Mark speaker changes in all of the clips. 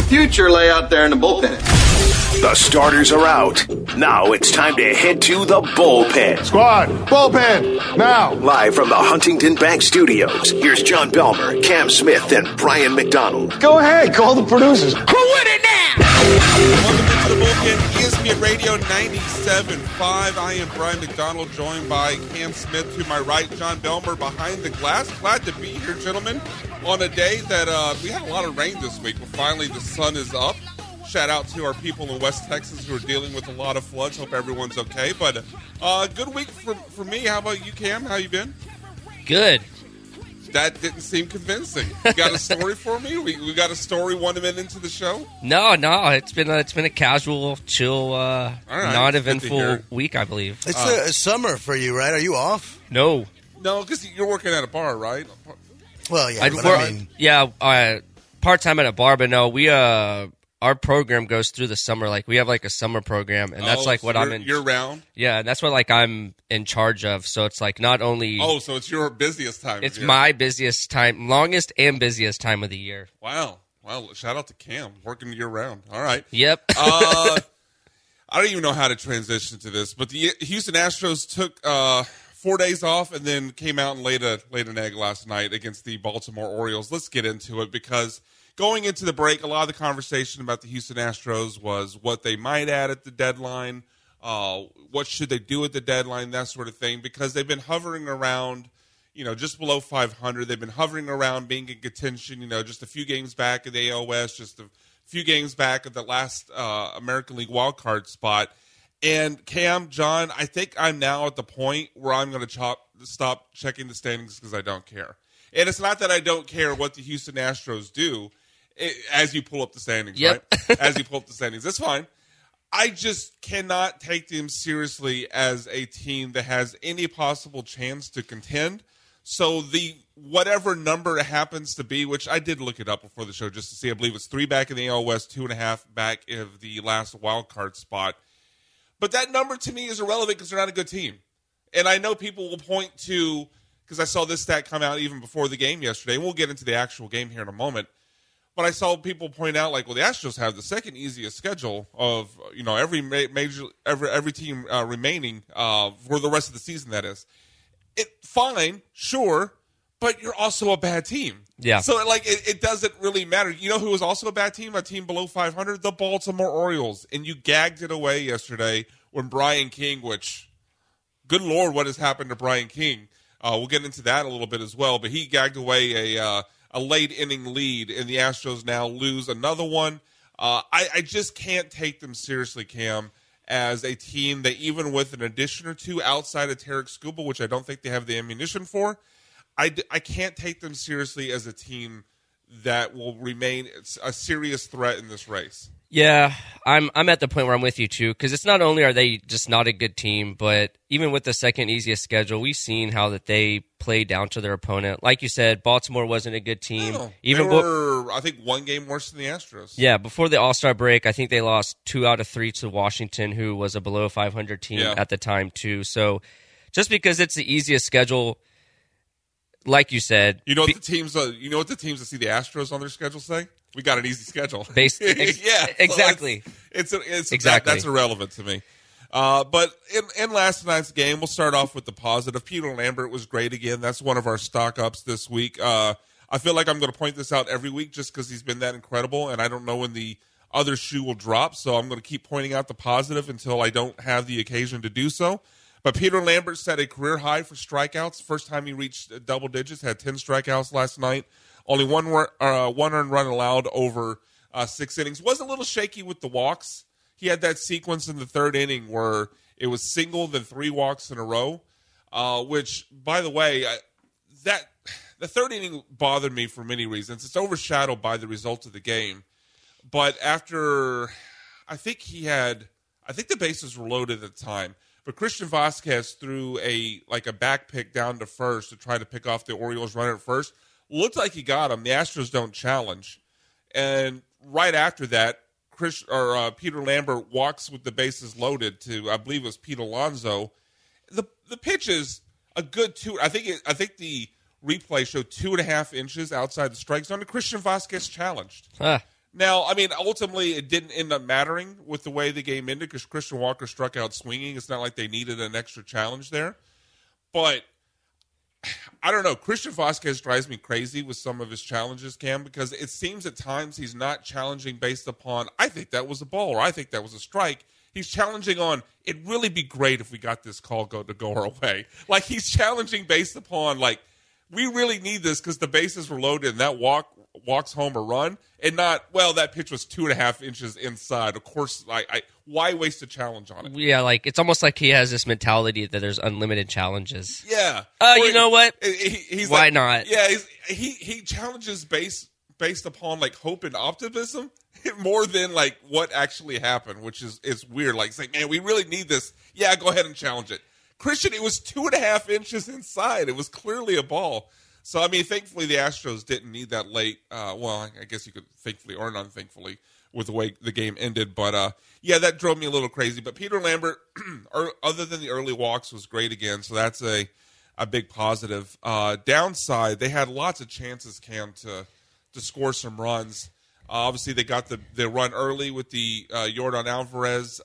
Speaker 1: future lay out there in the bullpen.
Speaker 2: The starters are out. Now it's time to head to the bullpen.
Speaker 3: Squad, bullpen, now.
Speaker 2: Live from the Huntington Bank Studios, here's John Belmer, Cam Smith, and Brian McDonald.
Speaker 3: Go ahead, call the producers.
Speaker 2: Who with it now?
Speaker 4: Welcome into the bullpen, ESPN Radio 97.5. I am Brian McDonald, joined by Cam Smith to my right, John Belmer behind the glass. Glad to be here, gentlemen, on a day that we had a lot of rain this week, but finally the sun is up. Shout out to our people in West Texas who are dealing with a lot of floods. Hope everyone's okay. But good week for me. How about you, Cam? How you been?
Speaker 5: Good.
Speaker 4: That didn't seem convincing. You got a story for me? We got a story 1 minute into the show?
Speaker 5: No. It's been a casual, chill,
Speaker 4: right.
Speaker 5: non-eventful week, I believe.
Speaker 6: It's summer for you, right? Are you off?
Speaker 5: No,
Speaker 4: because you're working at a bar, right?
Speaker 6: Well, yeah.
Speaker 5: Part-time at a bar, but no, we our program goes through the summer. Like, we have like a summer program, and that's like what I'm in
Speaker 4: year round.
Speaker 5: Yeah, and that's what like I'm in charge of. So it's like not only
Speaker 4: so it's your busiest time.
Speaker 5: It's my busiest time, longest and busiest time of the year.
Speaker 4: Wow. Shout out to Cam, working year round. All right.
Speaker 5: Yep.
Speaker 4: I don't even know how to transition to this, but the Houston Astros took 4 days off and then came out and laid an egg last night against the Baltimore Orioles. Let's get into it, because going into the break, a lot of the conversation about the Houston Astros was what they might add at the deadline, what should they do at the deadline, that sort of thing, because they've been hovering around, just below 500. They've been hovering around being in contention, just a few games back at the AL West, just a few games back at the last American League wildcard spot. And Cam, John, I think I'm now at the point where I'm going to stop checking the standings because I don't care. And it's not that I don't care what the Houston Astros do. As you pull up the standings,
Speaker 5: yep.
Speaker 4: Right? As you pull up the standings. That's fine. I just cannot take them seriously as a team that has any possible chance to contend. So the whatever number it happens to be, which I did look it up before the show just to see, I believe it's 3 back in the AL West, 2.5 back in the last wild card spot. But that number to me is irrelevant because they're not a good team. And I know people will point to, because I saw this stat come out even before the game yesterday, and we'll get into the actual game here in a moment. But I saw people point out, like, well, the Astros have the second easiest schedule of, every every team remaining for the rest of the season, that is. Fine, sure, but you're also a bad team.
Speaker 5: Yeah.
Speaker 4: So, it doesn't really matter. You know who was also a bad team, a team below 500? The Baltimore Orioles. And you gagged it away yesterday when Brian King, which, good Lord, what has happened to Brian King? We'll get into that a little bit as well. But he gagged away a late-inning lead, and the Astros now lose another one. I just can't take them seriously, Cam, as a team that even with an addition or two outside of Tarek Skubal, which I don't think they have the ammunition for, I can't take them seriously as a team that will remain a serious threat in this race.
Speaker 5: Yeah, I'm at the point where I'm with you, too, because it's not only are they just not a good team, but even with the second easiest schedule, we've seen how that they play down to their opponent. Like you said, Baltimore wasn't a good team.
Speaker 4: No, they were, I think, one game worse than the Astros.
Speaker 5: Yeah, before the All-Star break, I think they lost 2 out of 3 to Washington, who was a below 500 team at the time, too. So just because it's the easiest schedule, like you said.
Speaker 4: You know what the teams that see the Astros on their schedule say? We got an easy schedule.
Speaker 5: Yeah, exactly.
Speaker 4: So
Speaker 5: exactly.
Speaker 4: That's irrelevant to me. But in last night's game, we'll start off with the positive. Peter Lambert was great again. That's one of our stock ups this week. I feel like I'm going to point this out every week just because he's been that incredible, and I don't know when the other shoe will drop, so I'm going to keep pointing out the positive until I don't have the occasion to do so. But Peter Lambert set a career high for strikeouts. First time he reached double digits, had 10 strikeouts last night. Only one earned run allowed over 6 innings. Was a little shaky with the walks. He had that sequence in the third inning where it was single, then 3 walks in a row, which, by the way, the third inning bothered me for many reasons. It's overshadowed by the result of the game. But after, I think the bases were loaded at the time. But Christian Vasquez threw a back pick down to first to try to pick off the Orioles runner at first. Looked like he got him. The Astros don't challenge. And right after that, Peter Lambert walks with the bases loaded to, I believe it was Pete Alonso. The pitch is a good 2. I think the replay showed 2.5 inches outside the strike zone. And Christian Vasquez challenged. Now, I mean, ultimately, it didn't end up mattering with the way the game ended because Christian Walker struck out swinging. It's not like they needed an extra challenge there. But I don't know. Christian Vasquez drives me crazy with some of his challenges, Cam, because it seems at times he's not challenging based upon, I think that was a ball or I think that was a strike. He's challenging on, it'd really be great if we got this call to go our way. Like, he's challenging based upon, like, we really need this because the bases were loaded and that walks home a run, and not, well, that pitch was 2.5 inches inside. Of course, why waste a challenge on it?
Speaker 5: Yeah, like it's almost like he has this mentality that there's unlimited challenges.
Speaker 4: Yeah.
Speaker 5: You know what?
Speaker 4: He's
Speaker 5: why
Speaker 4: like,
Speaker 5: not?
Speaker 4: Yeah, he challenges based upon like hope and optimism more than like what actually happened, which is weird. Like saying, man, we really need this. Yeah, go ahead and challenge it. Christian, it was 2.5 inches inside. It was clearly a ball. So, I mean, thankfully the Astros didn't need that late. Well, I guess you could thankfully or unthankfully with the way the game ended. But, yeah, that drove me a little crazy. But Peter Lambert, other than the early walks, was great again. So that's a big positive. Downside, they had lots of chances, Cam, to score some runs. Obviously, they got the run early with the Yordan Alvarez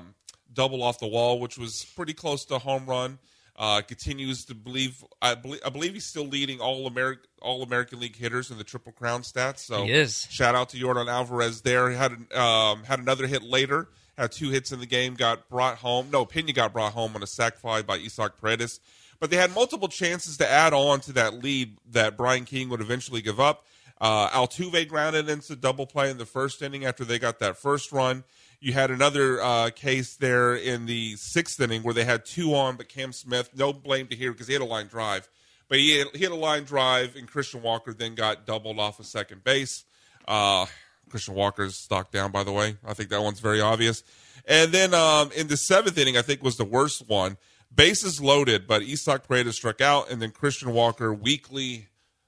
Speaker 4: double off the wall, which was pretty close to a home run. Continues to believe. I believe he's still leading all American League hitters in the Triple Crown stats. So
Speaker 5: he is. Shout
Speaker 4: out to Yordan Alvarez there. He had another hit later. Had 2 hits in the game. Got brought home. No, Pena got brought home on a sac fly by Isaac Paredes. But they had multiple chances to add on to that lead that Brian King would eventually give up. Altuve grounded into double play in the first inning after they got that first run. You had another case there in the 6th inning where they had 2 on, but Cam Smith, no blame to here because he had a line drive. But he hit a line drive, and Christian Walker then got doubled off of second base. Christian Walker's stock down, by the way. I think that one's very obvious. And then in the 7th inning, I think was the worst one. Bases loaded, but Isaac Paredes struck out, and then Christian Walker weakly,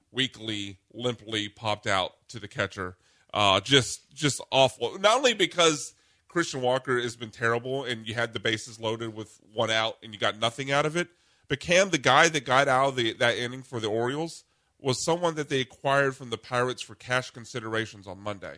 Speaker 4: limply popped out to the catcher. Just awful. Not only because Christian Walker has been terrible and you had the bases loaded with 1 out and you got nothing out of it, but Cam, the guy that got out of that inning for the Orioles, was someone that they acquired from the Pirates for cash considerations on Monday.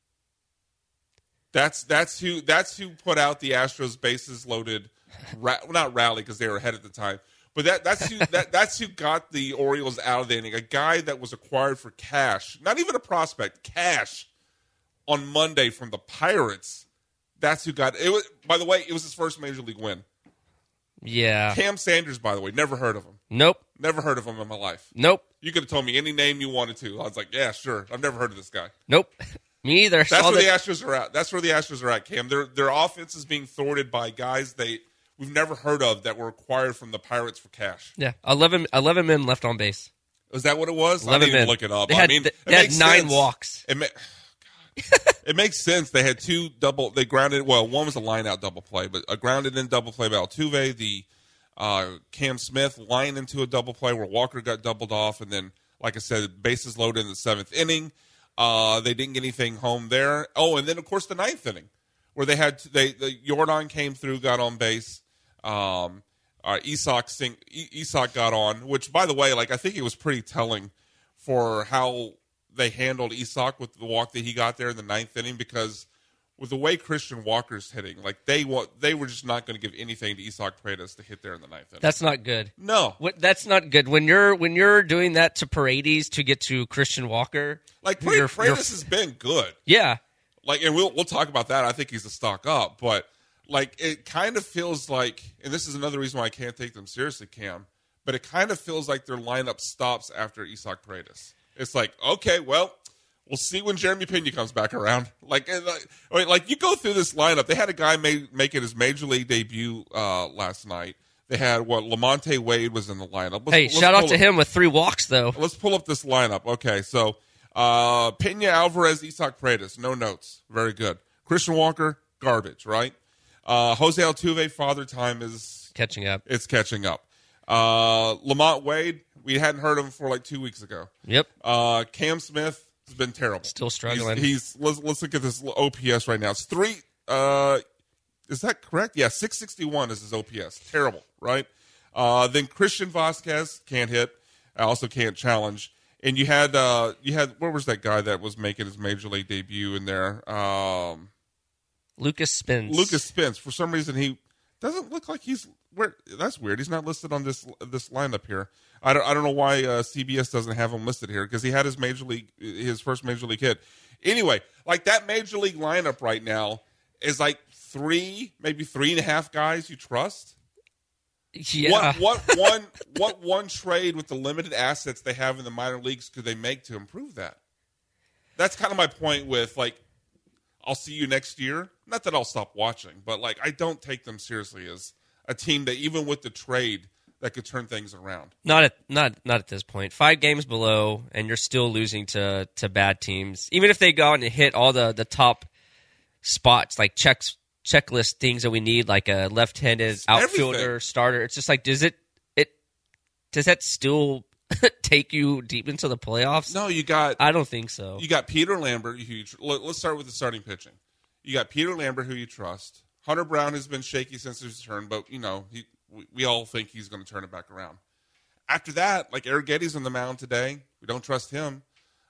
Speaker 4: That's who put out the Astros bases loaded, not rally because they were ahead at the time. But that's who got the Orioles out of the inning. A guy that was acquired for cash, not even a prospect, cash on Monday from the Pirates. That's who got it. By the way, it was his first major league win.
Speaker 5: Yeah.
Speaker 4: Cam Sanders, by the way, never heard of him.
Speaker 5: Nope.
Speaker 4: Never heard of him in my life.
Speaker 5: Nope.
Speaker 4: You could have told me any name you wanted to. I was like, yeah, sure. I've never heard of this guy.
Speaker 5: Nope. Me either.
Speaker 4: That's where the Astros are at. That's where the Astros are at, Cam. Their offense is being thwarted by guys we've never heard of that were acquired from the Pirates for cash.
Speaker 5: Yeah, 11 men left on base.
Speaker 4: Was that what it was?
Speaker 5: 11
Speaker 4: I didn't
Speaker 5: men.
Speaker 4: even look it up.
Speaker 5: They had 9 walks.
Speaker 4: It makes sense. They had 2 double. They grounded. Well, one was a line out double play, but a grounded in double play by Altuve. The Cam Smith line into a double play where Walker got doubled off, and then, like I said, bases loaded in the 7th inning. They didn't get anything home there. Oh, and then of course the 9th inning where the Yordan came through, got on base. Isaac got on, which, by the way, like I think it was pretty telling for how they handled Isaac with the walk that he got there in the 9th inning, because with the way Christian Walker's hitting, like they were just not going to give anything to Isaac Paredes to hit there in the 9th inning.
Speaker 5: That's not good.
Speaker 4: No,
Speaker 5: that's not good. When you're doing that to Paredes to get to Christian Walker,
Speaker 4: like Paredes has been good.
Speaker 5: Yeah,
Speaker 4: like, and we'll talk about that. I think he's a stock up, but like it kind of feels like, and this is another reason why I can't take them seriously, Cam. But it kind of feels like their lineup stops after Isaac Paredes. It's like, okay, well, we'll see when Jeremy Pena comes back around. Like you go through this lineup. They had a guy making his major league debut last night. They had Lamonte Wade was in the lineup.
Speaker 5: Let's shout out to him with 3 walks though.
Speaker 4: Let's pull up this lineup. Okay, so Pena, Alvarez, Isaac Paredes, no notes, very good. Christian Walker, garbage, right? Jose Altuve, father time is
Speaker 5: catching up.
Speaker 4: It's catching up. Lamont Wade, we hadn't heard of him for like 2 weeks ago.
Speaker 5: Yep.
Speaker 4: Cam Smith has been terrible.
Speaker 5: Still struggling.
Speaker 4: Let's look at this OPS right now. It's 3. Is that correct? Yeah, 661 is his OPS. Terrible, right? Then Christian Vasquez can't hit. Also can't challenge. And you had where was that guy that was making his major league debut in there?
Speaker 5: Lucas Spence.
Speaker 4: Lucas Spence. For some reason, he doesn't look like he's where. That's weird. He's not listed on this lineup here. I don't know why CBS doesn't have him listed here, because he had his first major league hit. Anyway, like that major league lineup right now is like maybe 3.5 guys you trust.
Speaker 5: Yeah.
Speaker 4: What one trade with the limited assets they have in the minor leagues could they make to improve that? That's kind of my point with, like, I'll see you next year. Not that I'll stop watching, but like I don't take them seriously as a team that, even with the trade, that could turn things around. Not
Speaker 5: at this point. 5 games below, and you're still losing to bad teams. Even if they go out and hit all the top spots, like checklist things that we need, like a left-handed outfielder, everything. Starter. It's just like, does that still take you deep into the playoffs?
Speaker 4: No,
Speaker 5: I don't think so.
Speaker 4: You got Peter Lambert. Let's start with the starting pitching. You got Peter Lambert, who you trust. Hunter Brown has been shaky since his return, but we all think he's going to turn it back around. After that, like Eric Getty's on the mound today. We don't trust him.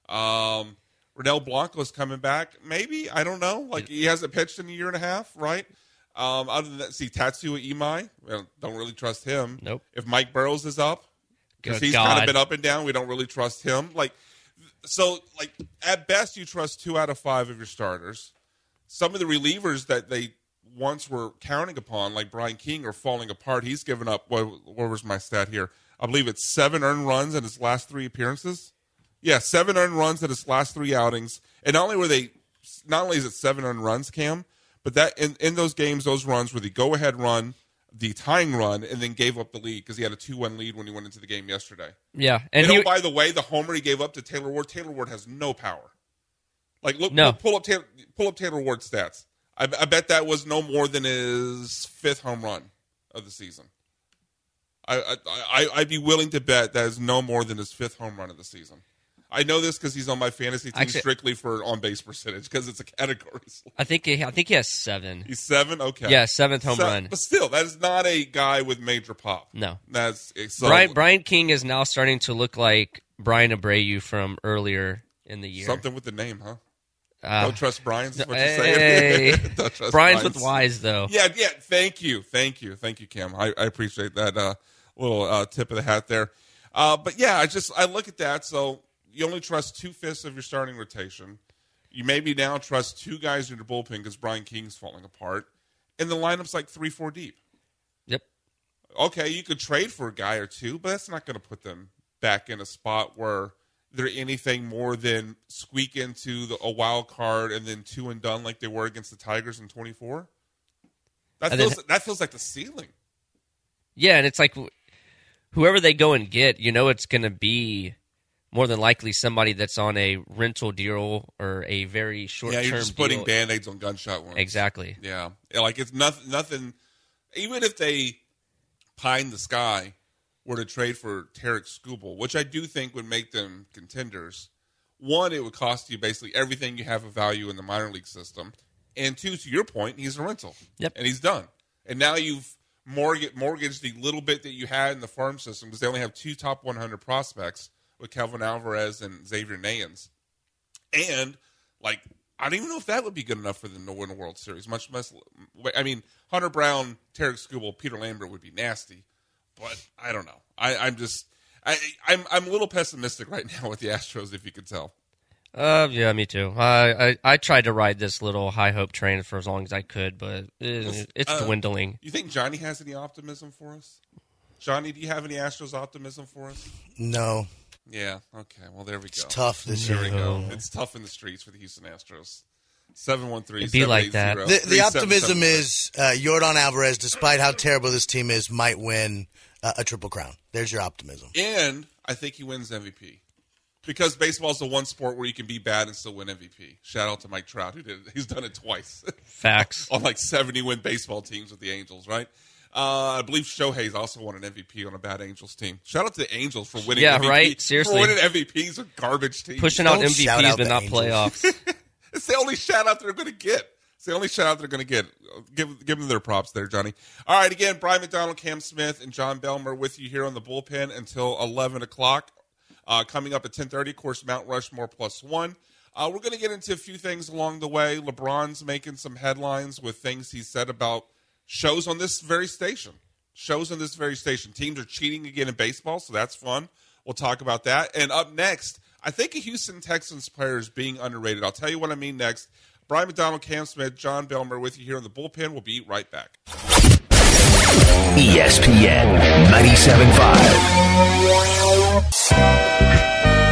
Speaker 4: Renel Blanco's coming back. Maybe. I don't know. Like, he hasn't pitched in a year and a half, right? Other than that, Tatsuya Imai. We don't really trust him.
Speaker 5: Nope.
Speaker 4: If Mike Burrows is up, because he's kind of been up and down, we don't really trust him. So at best, you trust 2 out of 5 of your starters. Some of the relievers that they once were counting upon, like Brian King, are falling apart. He's given up, what was my stat here? I believe it's 7 earned runs in his last 3 appearances. Yeah, 7 earned runs in his last 3 outings. And not only is it 7 earned runs, Cam, but that in those games, those runs were the go-ahead run, the tying run, and then gave up the lead because he had a 2-1 lead when he went into the game yesterday.
Speaker 5: Yeah.
Speaker 4: And by the way, the homer he gave up to Taylor Ward has no power. Like, look, pull up Taylor Ward's stats. I bet that was no more than his 5th home run of the season. I'd be willing to bet that is no more than his 5th home run of the season. I know this because he's on my fantasy team strictly for on-base percentage, because it's a category.
Speaker 5: I think he has 7.
Speaker 4: He's 7? Okay.
Speaker 5: Yeah, 7th home run.
Speaker 4: But still, that is not a guy with major pop.
Speaker 5: No.
Speaker 6: Brian King is now starting to look like Brian Abreu from earlier in the year.
Speaker 4: Something with the name, huh? Don't trust Brian's, is what you're saying? Don't trust
Speaker 5: Brian's with Y's, though.
Speaker 4: Yeah. Thank you, Cam. I appreciate that little tip of the hat there. But yeah, I look at that. So you only trust 2/5 of your starting rotation. You maybe now trust 2 guys in your bullpen because Brian King's falling apart, and the lineup's like 3-4 deep.
Speaker 5: Yep.
Speaker 4: Okay, you could trade for a guy or 2, but that's not going to put them back in a spot where they're anything more than squeak into a wild card and then 2 and done like they were against the Tigers in 24. That feels like the ceiling.
Speaker 5: Yeah, and it's like whoever they go and get, it's going to be more than likely somebody that's on a rental deal or a very short-term deal.
Speaker 4: Yeah, you're just putting Band-Aids on gunshot wounds.
Speaker 5: Exactly.
Speaker 4: Yeah. Like, it's nothing. Even if they pie in the sky were to trade for Tarek Skubal, which I do think would make them contenders, 1, it would cost you basically everything you have of value in the minor league system. And 2, to your point, he's a rental.
Speaker 5: Yep.
Speaker 4: And he's done. And now you've mortgaged the little bit that you had in the farm system, because they only have 2 top 100 prospects with Kelvin Alvarez and Xavier Nayans. And, I don't even know if that would be good enough for them to win a World Series, much less. I mean, Hunter Brown, Tarek Skubal, Peter Lambert would be nasty, but I don't know. I'm a little pessimistic right now with the Astros, if you could tell.
Speaker 5: Yeah, me too. I tried to ride this little high hope train for as long as I could, but it's dwindling.
Speaker 4: You think Johnny has any optimism for us? Johnny, do you have any Astros optimism for us?
Speaker 6: No.
Speaker 4: Yeah, okay. Well, there we go.
Speaker 6: It's tough this year.
Speaker 4: There we go. It's tough in the streets for the Houston Astros. 713.
Speaker 5: It'd be like that.
Speaker 6: The optimism is Yordan Alvarez, despite how terrible this team is, might win a Triple Crown. There's your optimism.
Speaker 4: And I think he wins MVP. Because baseball is the one sport where you can be bad and still win MVP. Shout out to Mike Trout, who did it. He's done it twice.
Speaker 5: Facts.
Speaker 4: On 70-win baseball teams with the Angels, right? I believe Shohei's also won an MVP on a bad Angels team. Shout out to the Angels for winning MVP.
Speaker 5: Right? Seriously.
Speaker 4: For winning MVPs with garbage teams.
Speaker 5: Pushing out MVPs but not playoffs.
Speaker 4: It's the only shout-out they're going to get. It's the only shout-out they're going to get. Give them their props there, Johnny. All right, again, Brian McDonald, Cam Smith, and John Belmer with you here on the Bullpen until 11 o'clock. Coming up at 10:30, of course, Mount Rushmore +1. We're going to get into a few things along the way. LeBron's making some headlines with things he said about shows on this very station. Teams are cheating again in baseball, so that's fun. We'll talk about that. And up next, I think a Houston Texans player is being underrated. I'll tell you what I mean next. Brian McDonald, Cam Smith, John Belmer with you here in the bullpen. We'll be right back.
Speaker 2: ESPN 97.5.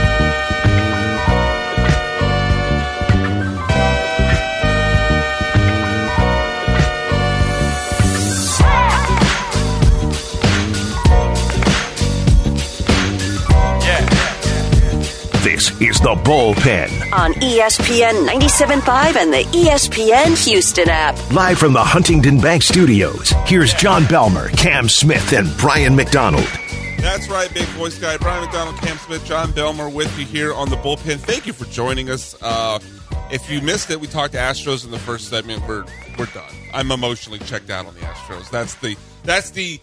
Speaker 2: This is the Bullpen
Speaker 7: on ESPN 97.5 and the ESPN Houston app.
Speaker 2: Live from the Huntington Bank Studios, here's John Belmer, Cam Smith, and Brian McDonald.
Speaker 4: That's right, big voice guy. Brian McDonald, Cam Smith, John Belmer with you here on the Bullpen. Thank you for joining us. If you missed it, we talked to Astros in the first segment. We're done. I'm emotionally checked out on the Astros. That's the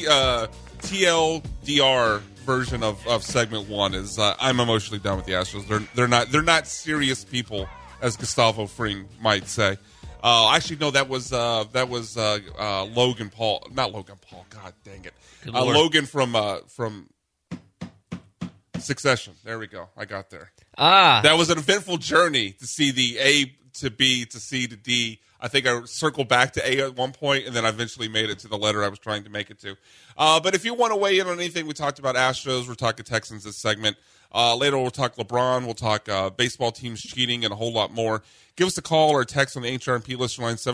Speaker 4: TLDR version of segment one. Is I'm emotionally done with the Astros. They're not serious people, as Gustavo Fring might say. Actually, no, that was Logan Paul. Not Logan Paul. God dang it. Logan from Succession. There we go. I got there. That was an eventful journey to see the A to B to C to D. I think I circled back to A at one point, and then I eventually made it to the letter I was trying to make it to. But if you want to weigh in on anything, we talked about Astros. We're talking Texans this segment. Later, we'll talk LeBron. We'll talk baseball teams cheating and a whole lot more. Give us a call or a text on the HRMP listener line,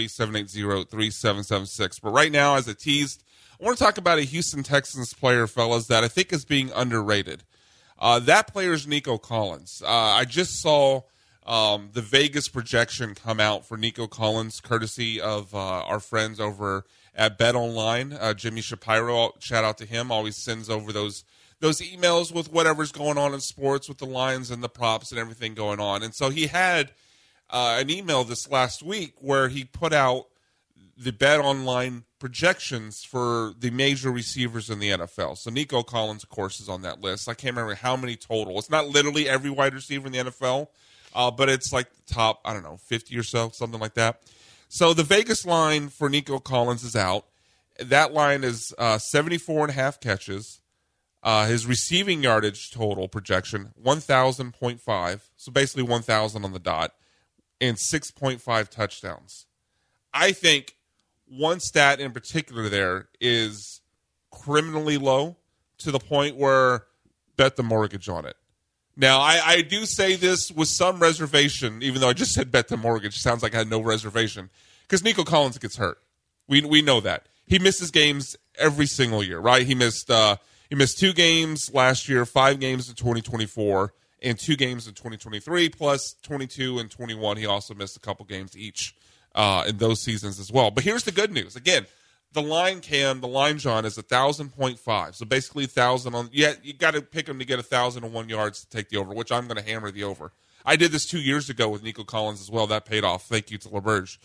Speaker 4: 713-780-3776. But right now, as I teased, I want to talk about a Houston Texans player, fellas, that I think is being underrated. That player is Nico Collins. I just saw the Vegas projection come out for Nico Collins, courtesy of our friends over at BetOnline. Jimmy Shapiro, shout out to him, always sends over those emails with whatever's going on in sports with the lines and the props and everything going on. And so he had an email this last week where he put out the BetOnline projections for the major receivers in the NFL. So Nico Collins, of course, is on that list. I can't remember how many total. It's not literally every wide receiver in the NFL, but it's like the top, 50 or so, something like that. So the Vegas line for Nico Collins is out. That line is 74.5 catches. His receiving yardage total projection, 1,000.5. So basically 1,000 on the dot. And 6.5 touchdowns. I think one stat in particular there is criminally low to the point where bet the mortgage on it. Now, I do say this with some reservation, even though I just said bet the mortgage. Sounds like I had no reservation. Because Nico Collins gets hurt. We know that. He misses games every single year, right? He missed 2 games last year, 5 games in 2024, and 2 games in 2023, plus 22 and 21. He also missed a couple games each in those seasons as well. But here's the good news. Again, the line, John, is 1,000.5. So basically 1,000 on. You got to pick him to get 1,001 yards to take the over, which I'm going to hammer the over. I did this 2 years ago with Nico Collins as well. That paid off. Thank you to LaBerge.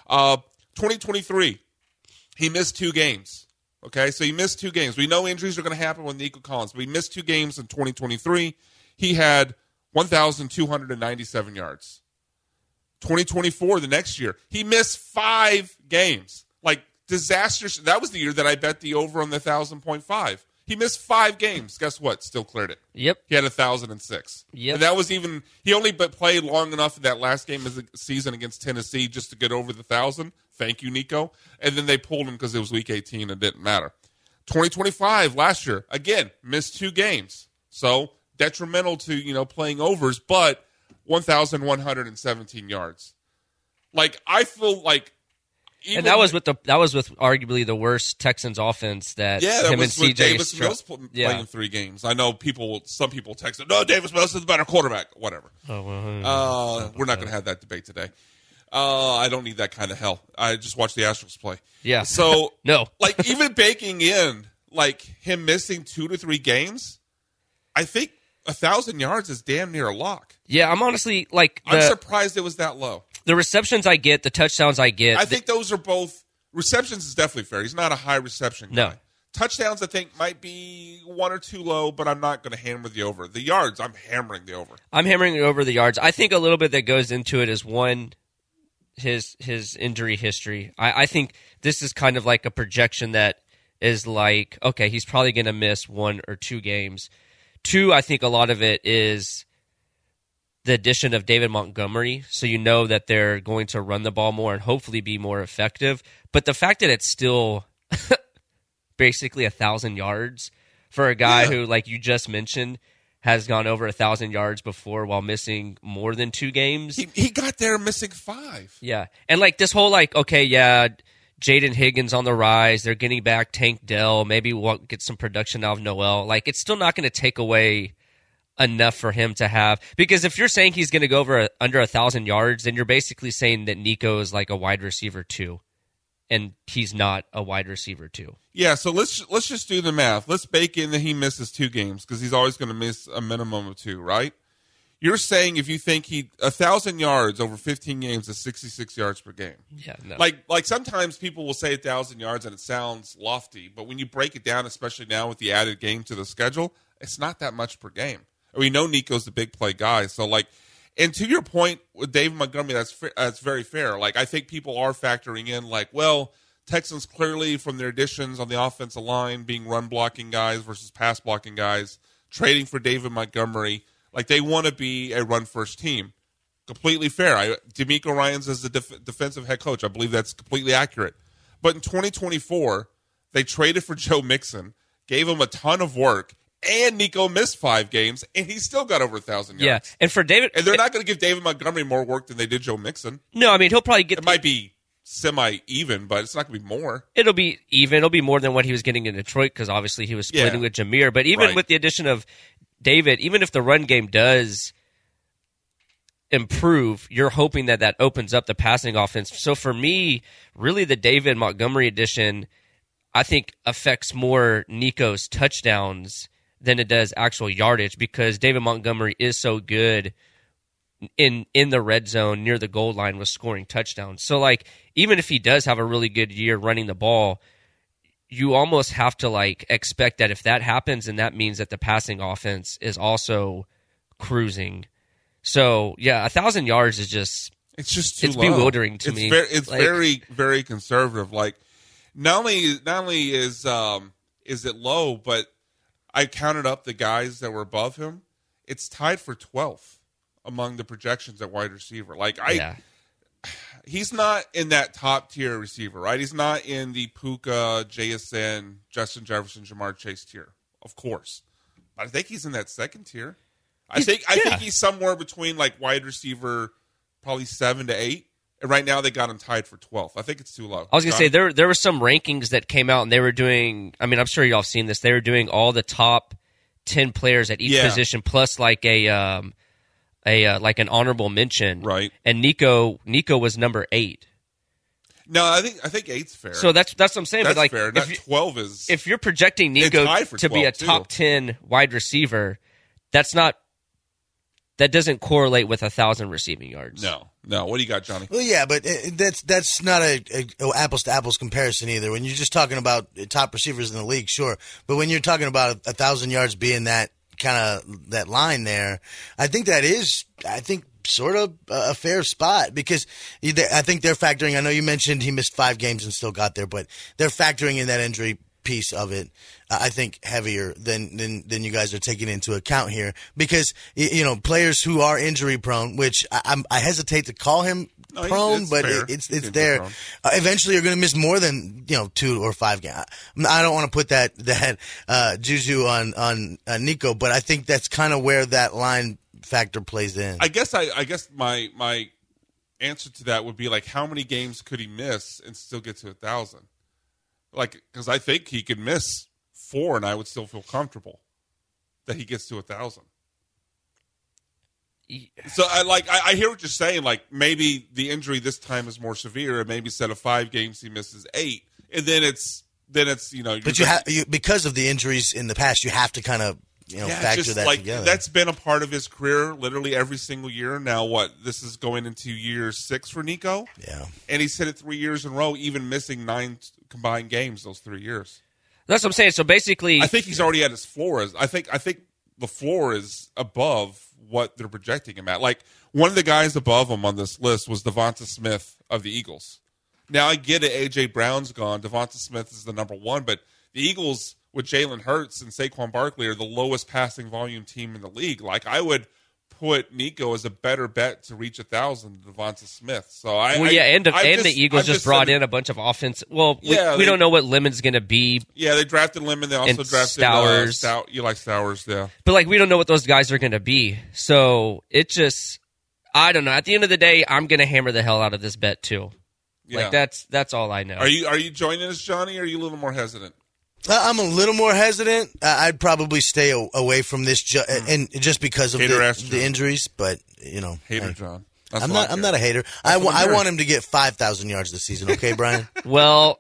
Speaker 4: 2023, he missed 2 games. Okay, so he missed 2 games. We know injuries are going to happen with Nico Collins, but he missed 2 games in 2023. He had 1,297 yards. 2024, the next year, he missed 5 games. Like, disastrous. That was the year that I bet the over on the 1,000.5. He missed 5 games. Guess what? Still cleared it.
Speaker 5: Yep.
Speaker 4: He had 1,006.
Speaker 5: Yep.
Speaker 4: And that was even, he only played long enough in that last game of the season against Tennessee just to get over the 1,000. Thank you, Nico. And then they pulled him because it was week 18 and it didn't matter. 2025, last year, again, missed 2 games. So detrimental to, playing overs, but 1,117 yards. Like, I feel like,
Speaker 5: and that was with arguably the worst Texans offense that him and CJ
Speaker 4: Davis Mills playing 3 games. I know some people texted, no, Davis Mills is the better quarterback. Whatever. We're not going to have that debate today. I don't need that kind of hell. I just watched the Astros play.
Speaker 5: Yeah.
Speaker 4: So
Speaker 5: no,
Speaker 4: like even baking in like him missing 2 to 3 games, I think 1,000 yards is damn near a lock.
Speaker 5: Yeah, I'm honestly
Speaker 4: I'm surprised it was that low.
Speaker 5: The receptions I get, the touchdowns I get.
Speaker 4: I think those are both receptions is definitely fair. He's not a high reception guy.
Speaker 5: No.
Speaker 4: Touchdowns, I think, might be 1 or 2 low, but I'm not going to hammer the over. The yards, I'm hammering the over.
Speaker 5: I'm hammering over the yards. I think a little bit that goes into it is, one, his injury history. I think this is kind of like a projection that is like, okay, he's probably going to miss 1 or 2 games. 2, I think a lot of it is the addition of David Montgomery, so you know that they're going to run the ball more and hopefully be more effective. But the fact that it's still basically 1,000 yards for a guy who, like you just mentioned, has gone over 1,000 yards before while missing more than 2 games.
Speaker 4: He got there missing 5.
Speaker 5: Yeah. And like this whole Jaden Higgins on the rise. They're getting back Tank Dell. Maybe we'll get some production out of Noel. Like, it's still not going to take away enough for him to have. Because if you're saying he's going to go under 1,000 yards, then you're basically saying that Nico is like a wide receiver 2. And he's not a wide receiver 2.
Speaker 4: Yeah, so let's just do the math. Let's bake in that he misses 2 games because he's always going to miss a minimum of 2, right? You're saying if you think 1,000 yards over 15 games is 66 yards per game.
Speaker 5: Yeah, no.
Speaker 4: Like sometimes people will say 1,000 yards and it sounds lofty, but when you break it down, especially now with the added game to the schedule, it's not that much per game. We know Nico's the big play guy, so and to your point with David Montgomery, that's very fair. Like, I think people are factoring in, like, well, Texans clearly from their additions on the offensive line being run blocking guys versus pass blocking guys, trading for David Montgomery, like they want to be a run first team. Completely fair. D'Amico Ryans is the defensive head coach. I believe that's completely accurate. But in 2024, they traded for Joe Mixon, gave him a ton of work, and Nico missed 5 games, and he still got over 1,000 yards.
Speaker 5: Yeah, and for David,
Speaker 4: and they're not going to give David Montgomery more work than they did Joe Mixon.
Speaker 5: No, I mean he'll probably get.
Speaker 4: It might be semi-even, but it's not going to be more.
Speaker 5: It'll be even. It'll be more than what he was getting in Detroit because obviously he was splitting with Jameer. But even with the addition of David, even if the run game does improve, you're hoping that opens up the passing offense. So for me, really, the David Montgomery addition, I think, affects more Nico's touchdowns than it does actual yardage because David Montgomery is so good in the red zone near the goal line with scoring touchdowns. So, like, even if he does have a really good year running the ball, you almost have to, like, expect that if that happens, then that means that the passing offense is also cruising. So, yeah, 1,000 yards is just...
Speaker 4: It's just too
Speaker 5: low.
Speaker 4: Bewildering to
Speaker 5: me.
Speaker 4: It's very, very conservative. Like, not only is it low, but I counted up the guys that were above him. It's tied for 12th among the projections at wide receiver. Like, he's not in that top tier receiver, right? He's not in the Puka, JSN, Justin Jefferson, Jamar Chase tier, of course. But I think he's in that second tier. I think he's somewhere between like wide receiver, probably 7 to 8. And right now they got him tied for 12th. I think it's too low.
Speaker 5: I was going to say there were some rankings that came out and they were doing. I mean, I'm sure y'all have seen this. They were doing all the top 10 players at each position, plus like like an honorable mention.
Speaker 4: Right.
Speaker 5: And Nico was number 8.
Speaker 4: No, I think 8's fair.
Speaker 5: So that's what I'm saying.
Speaker 4: That's
Speaker 5: but like,
Speaker 4: fair. 12 is.
Speaker 5: If you're projecting Nico to be a top 10 wide receiver, that doesn't correlate with 1,000 receiving yards.
Speaker 4: No. What do you got, Johnny?
Speaker 6: Well, yeah, but that's not a apples to apples comparison either. When you're just talking about top receivers in the league, sure, but when you're talking about 1,000 yards being that kind of that line there, I think that is, sort of a fair spot because I think they're factoring. I know you mentioned he missed 5 games and still got there, but they're factoring in that injury piece of it. I think heavier than you guys are taking into account here because players who are injury prone, which I hesitate to call him prone, but it's there. Eventually, you're going to miss more than 2 or 5 games. I don't want to put that juju on Nico, but I think that's kind of where that line factor plays in.
Speaker 4: I guess my answer to that would be like, how many games could he miss and still get to 1,000? Like, because I think he could miss 4 and I would still feel comfortable that he gets to 1,000. So I hear what you're saying. Like, maybe the injury this time is more severe, and maybe instead of 5 games he misses 8, and then it's
Speaker 6: But because of the injuries in the past, you have to kind of factor that together.
Speaker 4: That's been a part of his career, literally every single year. Now, this is going into year 6 for Nico.
Speaker 6: Yeah,
Speaker 4: and he's hit it 3 years in a row, even missing 9 combined games those 3 years.
Speaker 5: That's what I'm saying. So basically,
Speaker 4: I think he's already at his floor. I think the floor is above what they're projecting him at. Like, one of the guys above him on this list was Devonta Smith of the Eagles. Now, I get it. A.J. Brown's gone. Devonta Smith is the number one, but the Eagles with Jalen Hurts and Saquon Barkley are the lowest passing volume team in the league. Like, I would put Nico as a better bet to reach 1,000 than Devonta Smith. So
Speaker 5: the Eagles just brought in a bunch of offense. Well, we don't know what Lemon's going to be.
Speaker 4: Yeah, they drafted Lemon. They also drafted
Speaker 5: Stowers.
Speaker 4: Eli Stowers. Yeah,
Speaker 5: but like we don't know what those guys are going to be. So it just, I don't know. At the end of the day, I'm going to hammer the hell out of this bet too.
Speaker 4: Yeah.
Speaker 5: Like that's all I know.
Speaker 4: Are you joining us, Johnny? Or are you a little more hesitant?
Speaker 6: I'm a little more hesitant. I'd probably stay away from this, and just because of the injuries. But
Speaker 4: hater John.
Speaker 6: I'm not a hater. I want him to get 5,000 yards this season. Okay, Brian.
Speaker 5: Well,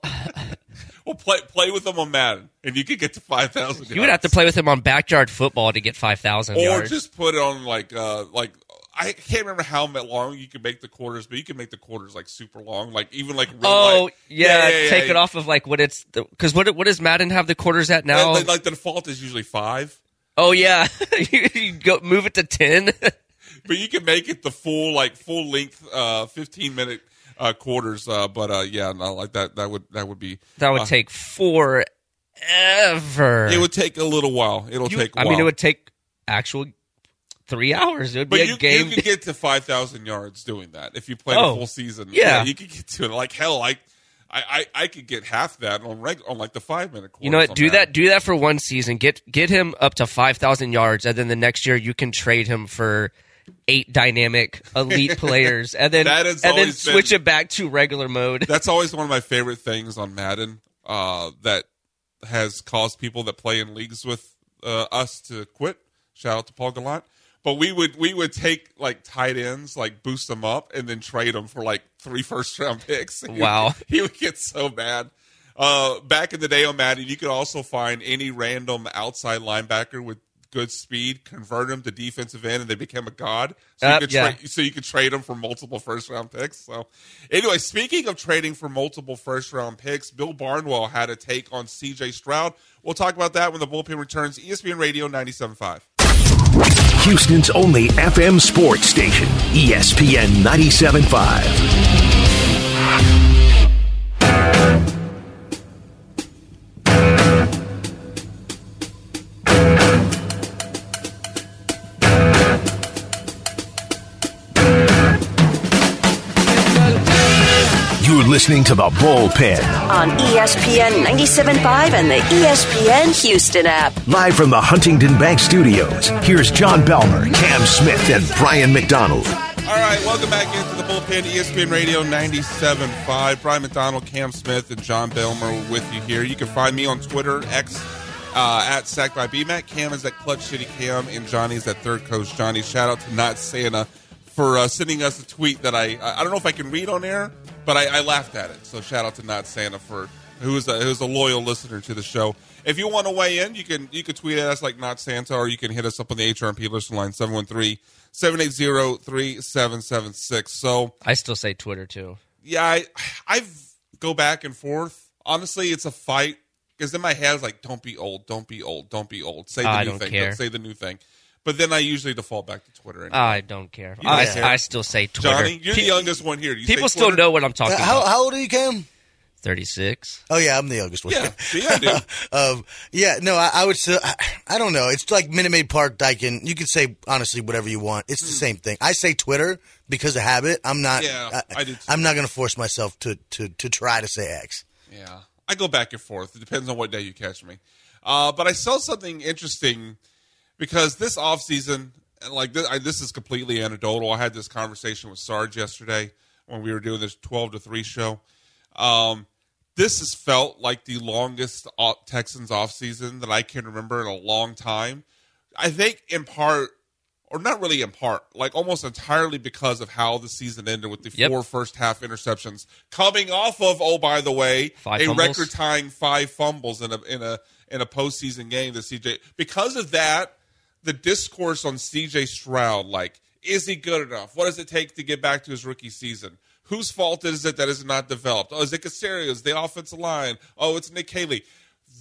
Speaker 4: play with him on Madden, and you could get to 5,000 yards.
Speaker 5: You would have to play with him on backyard football to get 5,000 yards,
Speaker 4: or just put it on like I can't remember how long you can make the quarters, but you can make the quarters like super long, like even like real
Speaker 5: take it off of like what it's because what does Madden have the quarters at now?
Speaker 4: Like the default is usually 5.
Speaker 5: Oh yeah, you go move it to 10.
Speaker 4: But you can make it the full length 15-minute quarters. Like that would be
Speaker 5: take forever.
Speaker 4: It would take a little while. It
Speaker 5: would take actual 3 hours. It would be a game.
Speaker 4: You could get to 5,000 yards doing that if you play the full season.
Speaker 5: Yeah,
Speaker 4: you could get to it. Like hell, I could get half that on like the 5-minute quarters.
Speaker 5: You know what? Do that for one season. Get him up to 5,000 yards, and then the next year you can trade him for 8 dynamic elite players, and then switch it back to regular mode.
Speaker 4: That's always one of my favorite things on Madden that has caused people that play in leagues with us to quit. Shout out to Paul Gallant. But we would take like tight ends, like boost them up, and then trade them for like 3 first-round picks.
Speaker 5: Wow,
Speaker 4: he would get so mad. Back in the day on Madden, you could also find any random outside linebacker with good speed, convert them to defensive end, and they became a god. So you could trade them for multiple first-round picks. So anyway, speaking of trading for multiple first-round picks, Bill Barnwell had a take on C.J. Stroud. We'll talk about that when the bullpen returns. ESPN Radio 97.5.
Speaker 2: Houston's only FM sports station, ESPN 97.5. You're listening to The Bullpen
Speaker 7: on ESPN 97.5 and the ESPN Houston app.
Speaker 2: Live from the Huntington Bank Studios, here's John Belmer, Cam Smith, and Brian McDonald.
Speaker 4: All right, welcome back into The Bullpen, ESPN Radio 97.5. Brian McDonald, Cam Smith, and John Belmer with you here. You can find me on Twitter, X, at Sacked by BMAC. Cam is at Clutch City Cam, and Johnny is at Third Coast Johnny. Shout out to Not Santa for sending us a tweet that I don't know if I can read on air, but I laughed at it. So shout out to Not Santa who's a loyal listener to the show. If you want to weigh in, you can tweet at us like Not Santa, or you can hit us up on the HRMP listener line 713-780-3776. So
Speaker 5: I still say Twitter too.
Speaker 4: Yeah, I go back and forth. Honestly, it's a fight because in my head it's like, don't be old, don't be old, don't be old. Say the new thing. Don't say the new thing. But then I usually default back to Twitter. Anyway.
Speaker 5: I don't care. I still say Twitter.
Speaker 4: Johnny, you're the youngest one here.
Speaker 5: People still know what I'm talking about.
Speaker 6: How old are you, Cam?
Speaker 5: 36.
Speaker 6: Oh, yeah, I'm the youngest one.
Speaker 4: Yeah, see, I do.
Speaker 6: I would still, I don't know. It's like Minute Maid Park, Dyken. You can say, honestly, whatever you want. It's the same thing. I say Twitter because of habit. I'm not,
Speaker 4: I do too.
Speaker 6: I'm not going to force myself to try to say X.
Speaker 4: Yeah. I go back and forth. It depends on what day you catch me. But I saw something interesting because this offseason, like this is completely anecdotal. I had this conversation with Sarge yesterday when we were doing this 12 to 3 show. This has felt like the longest Texans offseason that I can remember in a long time. I think in part, or not really in part, like almost entirely because of how the season ended with the 4 first-half interceptions, coming off of, oh, by the way,
Speaker 5: 5
Speaker 4: a
Speaker 5: fumbles.
Speaker 4: record-tying 5 fumbles in a postseason game. The CJ, because of that, the discourse on CJ Stroud, like, is he good enough? What does it take to get back to his rookie season? Whose fault is it that is not developed? Oh, is it Casario? Is the offensive line? Oh, it's Nick Haley.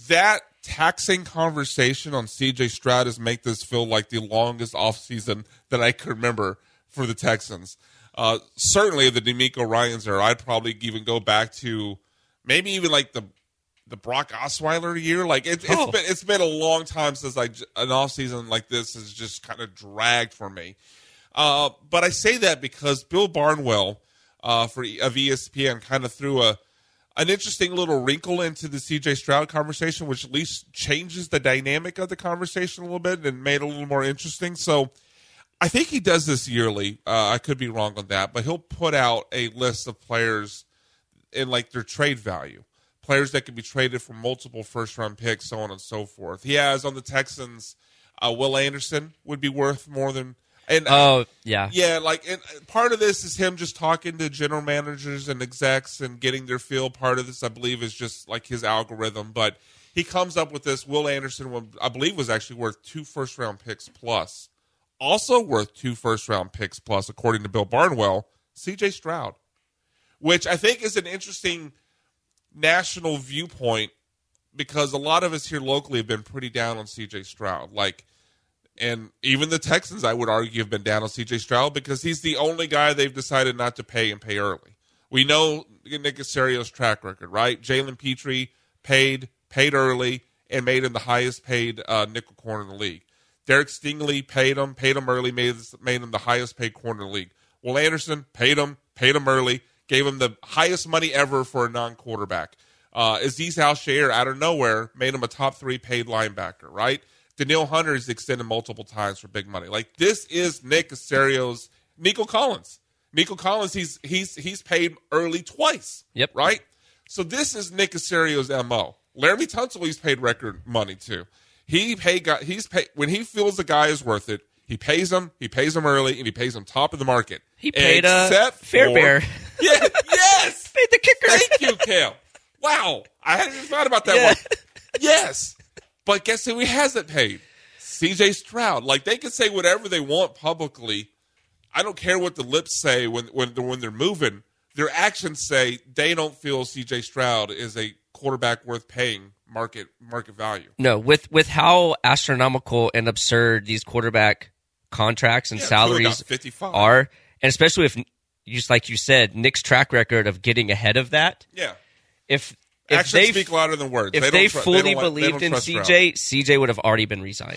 Speaker 4: that taxing conversation on C.J. Stroud has made this feel like the longest offseason that I can remember for the Texans. Certainly the DeMeco Ryans era. I'd probably even go back to maybe even like the Brock Osweiler year. Like it's been a long time since an offseason like this has just kind of dragged for me. But I say that because Bill Barnwell of ESPN kind of threw an interesting little wrinkle into the C.J. Stroud conversation, which at least changes the dynamic of the conversation a little bit and made it a little more interesting. So I think he does this yearly. I could be wrong on that, but he'll put out a list of players in like their trade value, players that can be traded for multiple first-round picks, so on and so forth. He has on the Texans, Will Anderson would be worth more than. And, yeah. Like, and part of this is him just talking to general managers and execs and getting their feel. Part of this, I believe, is just like his algorithm. But he comes up with this. Will Anderson, I believe, was actually worth 2 first-round picks plus. Also worth 2 first-round picks plus, according to Bill Barnwell, C.J. Stroud, which I think is an interesting national viewpoint because a lot of us here locally have been pretty down on C.J. Stroud. And even the Texans, I would argue, have been down on C.J. Stroud because he's the only guy they've decided not to pay and pay early. We know Nick Caserio's track record, right? Jalen Petrie paid early, and made him the highest paid nickel corner in the league. Derek Stingley paid him early, made him the highest paid corner in the league. Will Anderson paid him early, gave him the highest money ever for a non-quarterback. Azeez Al-Shaair, out of nowhere, made him a top 3 paid linebacker, right? Danielle Hunter is extended multiple times for big money. Like, this is Nick Caserio's Nico Collins. Nico Collins, he's paid early twice.
Speaker 5: Yep.
Speaker 4: Right? So this is Nick Caserio's MO. Laramie Tunsil, he's paid record money too. He's paid when he feels the guy is worth it. He pays him early, and he pays him top of the market.
Speaker 5: He paid Fairbairn.
Speaker 4: Yeah, yes.
Speaker 5: Paid the kicker.
Speaker 4: Thank you, Cam. Wow, I hadn't even thought about that one. Yes. But guess who he hasn't paid? C.J. Stroud. Like, they can say whatever they want publicly. I don't care what the lips say when they're moving. Their actions say they don't feel C.J. Stroud is a quarterback worth paying market value.
Speaker 5: No, with how astronomical and absurd these quarterback contracts and salaries are, and especially if, just like you said, Nick's track record of getting ahead of that.
Speaker 4: Yeah.
Speaker 5: If
Speaker 4: actions
Speaker 5: they
Speaker 4: speak louder than words.
Speaker 5: If they fully believed in CJ would have already been re-signed.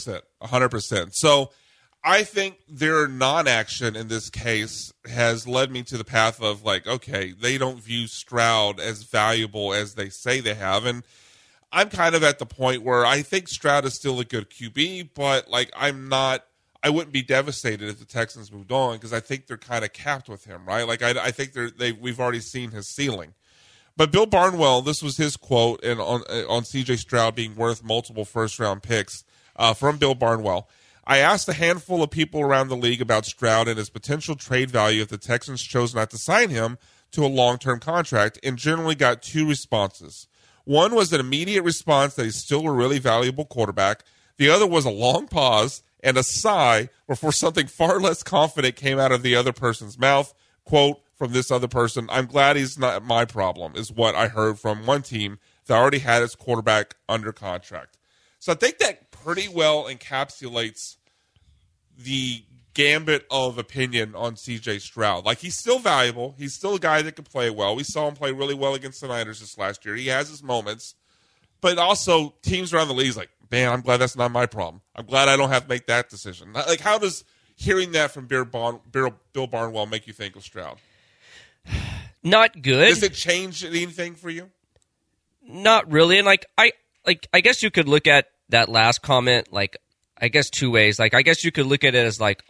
Speaker 4: 100%. So I think their non-action in this case has led me to the path of, like, okay, they don't view Stroud as valuable as they say they have. And I'm kind of at the point where I think Stroud is still a good QB, but, like, I wouldn't be devastated if the Texans moved on because I think they're kind of capped with him, right? Like, I think we've already seen his ceiling. But Bill Barnwell, this was his quote on C.J. Stroud being worth multiple first-round picks from Bill Barnwell. I asked a handful of people around the league about Stroud and his potential trade value if the Texans chose not to sign him to a long-term contract, and generally got 2 responses. One was an immediate response that he's still a really valuable quarterback. The other was a long pause and a sigh before something far less confident came out of the other person's mouth. Quote from this other person, "I'm glad he's not my problem," is what I heard from one team that already had its quarterback under contract. So I think that pretty well encapsulates the gambit of opinion on C.J. Stroud. Like, he's still valuable. He's still a guy that can play well. We saw him play really well against the Niners this last year. He has his moments. But also, teams around the league is like, man, I'm glad that's not my problem. I'm glad I don't have to make that decision. Like, how does hearing that from Bill Barnwell make you think of Stroud?
Speaker 5: Not good.
Speaker 4: Does it change anything for you?
Speaker 5: Not really. And I guess you could look at that last comment I guess 2 ways. Like, I guess you could look at it as like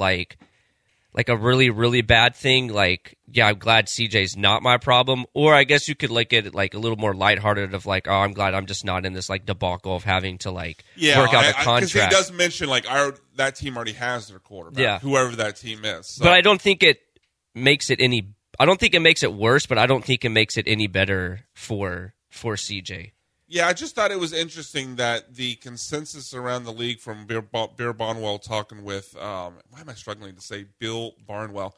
Speaker 5: a really, really bad thing. Like, yeah, I'm glad CJ's not my problem. Or I guess you could look at it like a little more lighthearted of like, oh, I'm glad I'm just not in this like debacle of having to like work out a contract.
Speaker 4: Because he does mention like that team already has their quarterback, whoever that team is. So.
Speaker 5: But I don't think it makes it I don't think it makes it worse, but I don't think it makes it any better for CJ.
Speaker 4: Yeah, I just thought it was interesting that the consensus around the league from Bill Barnwell talking with, why am I struggling to say Bill Barnwell?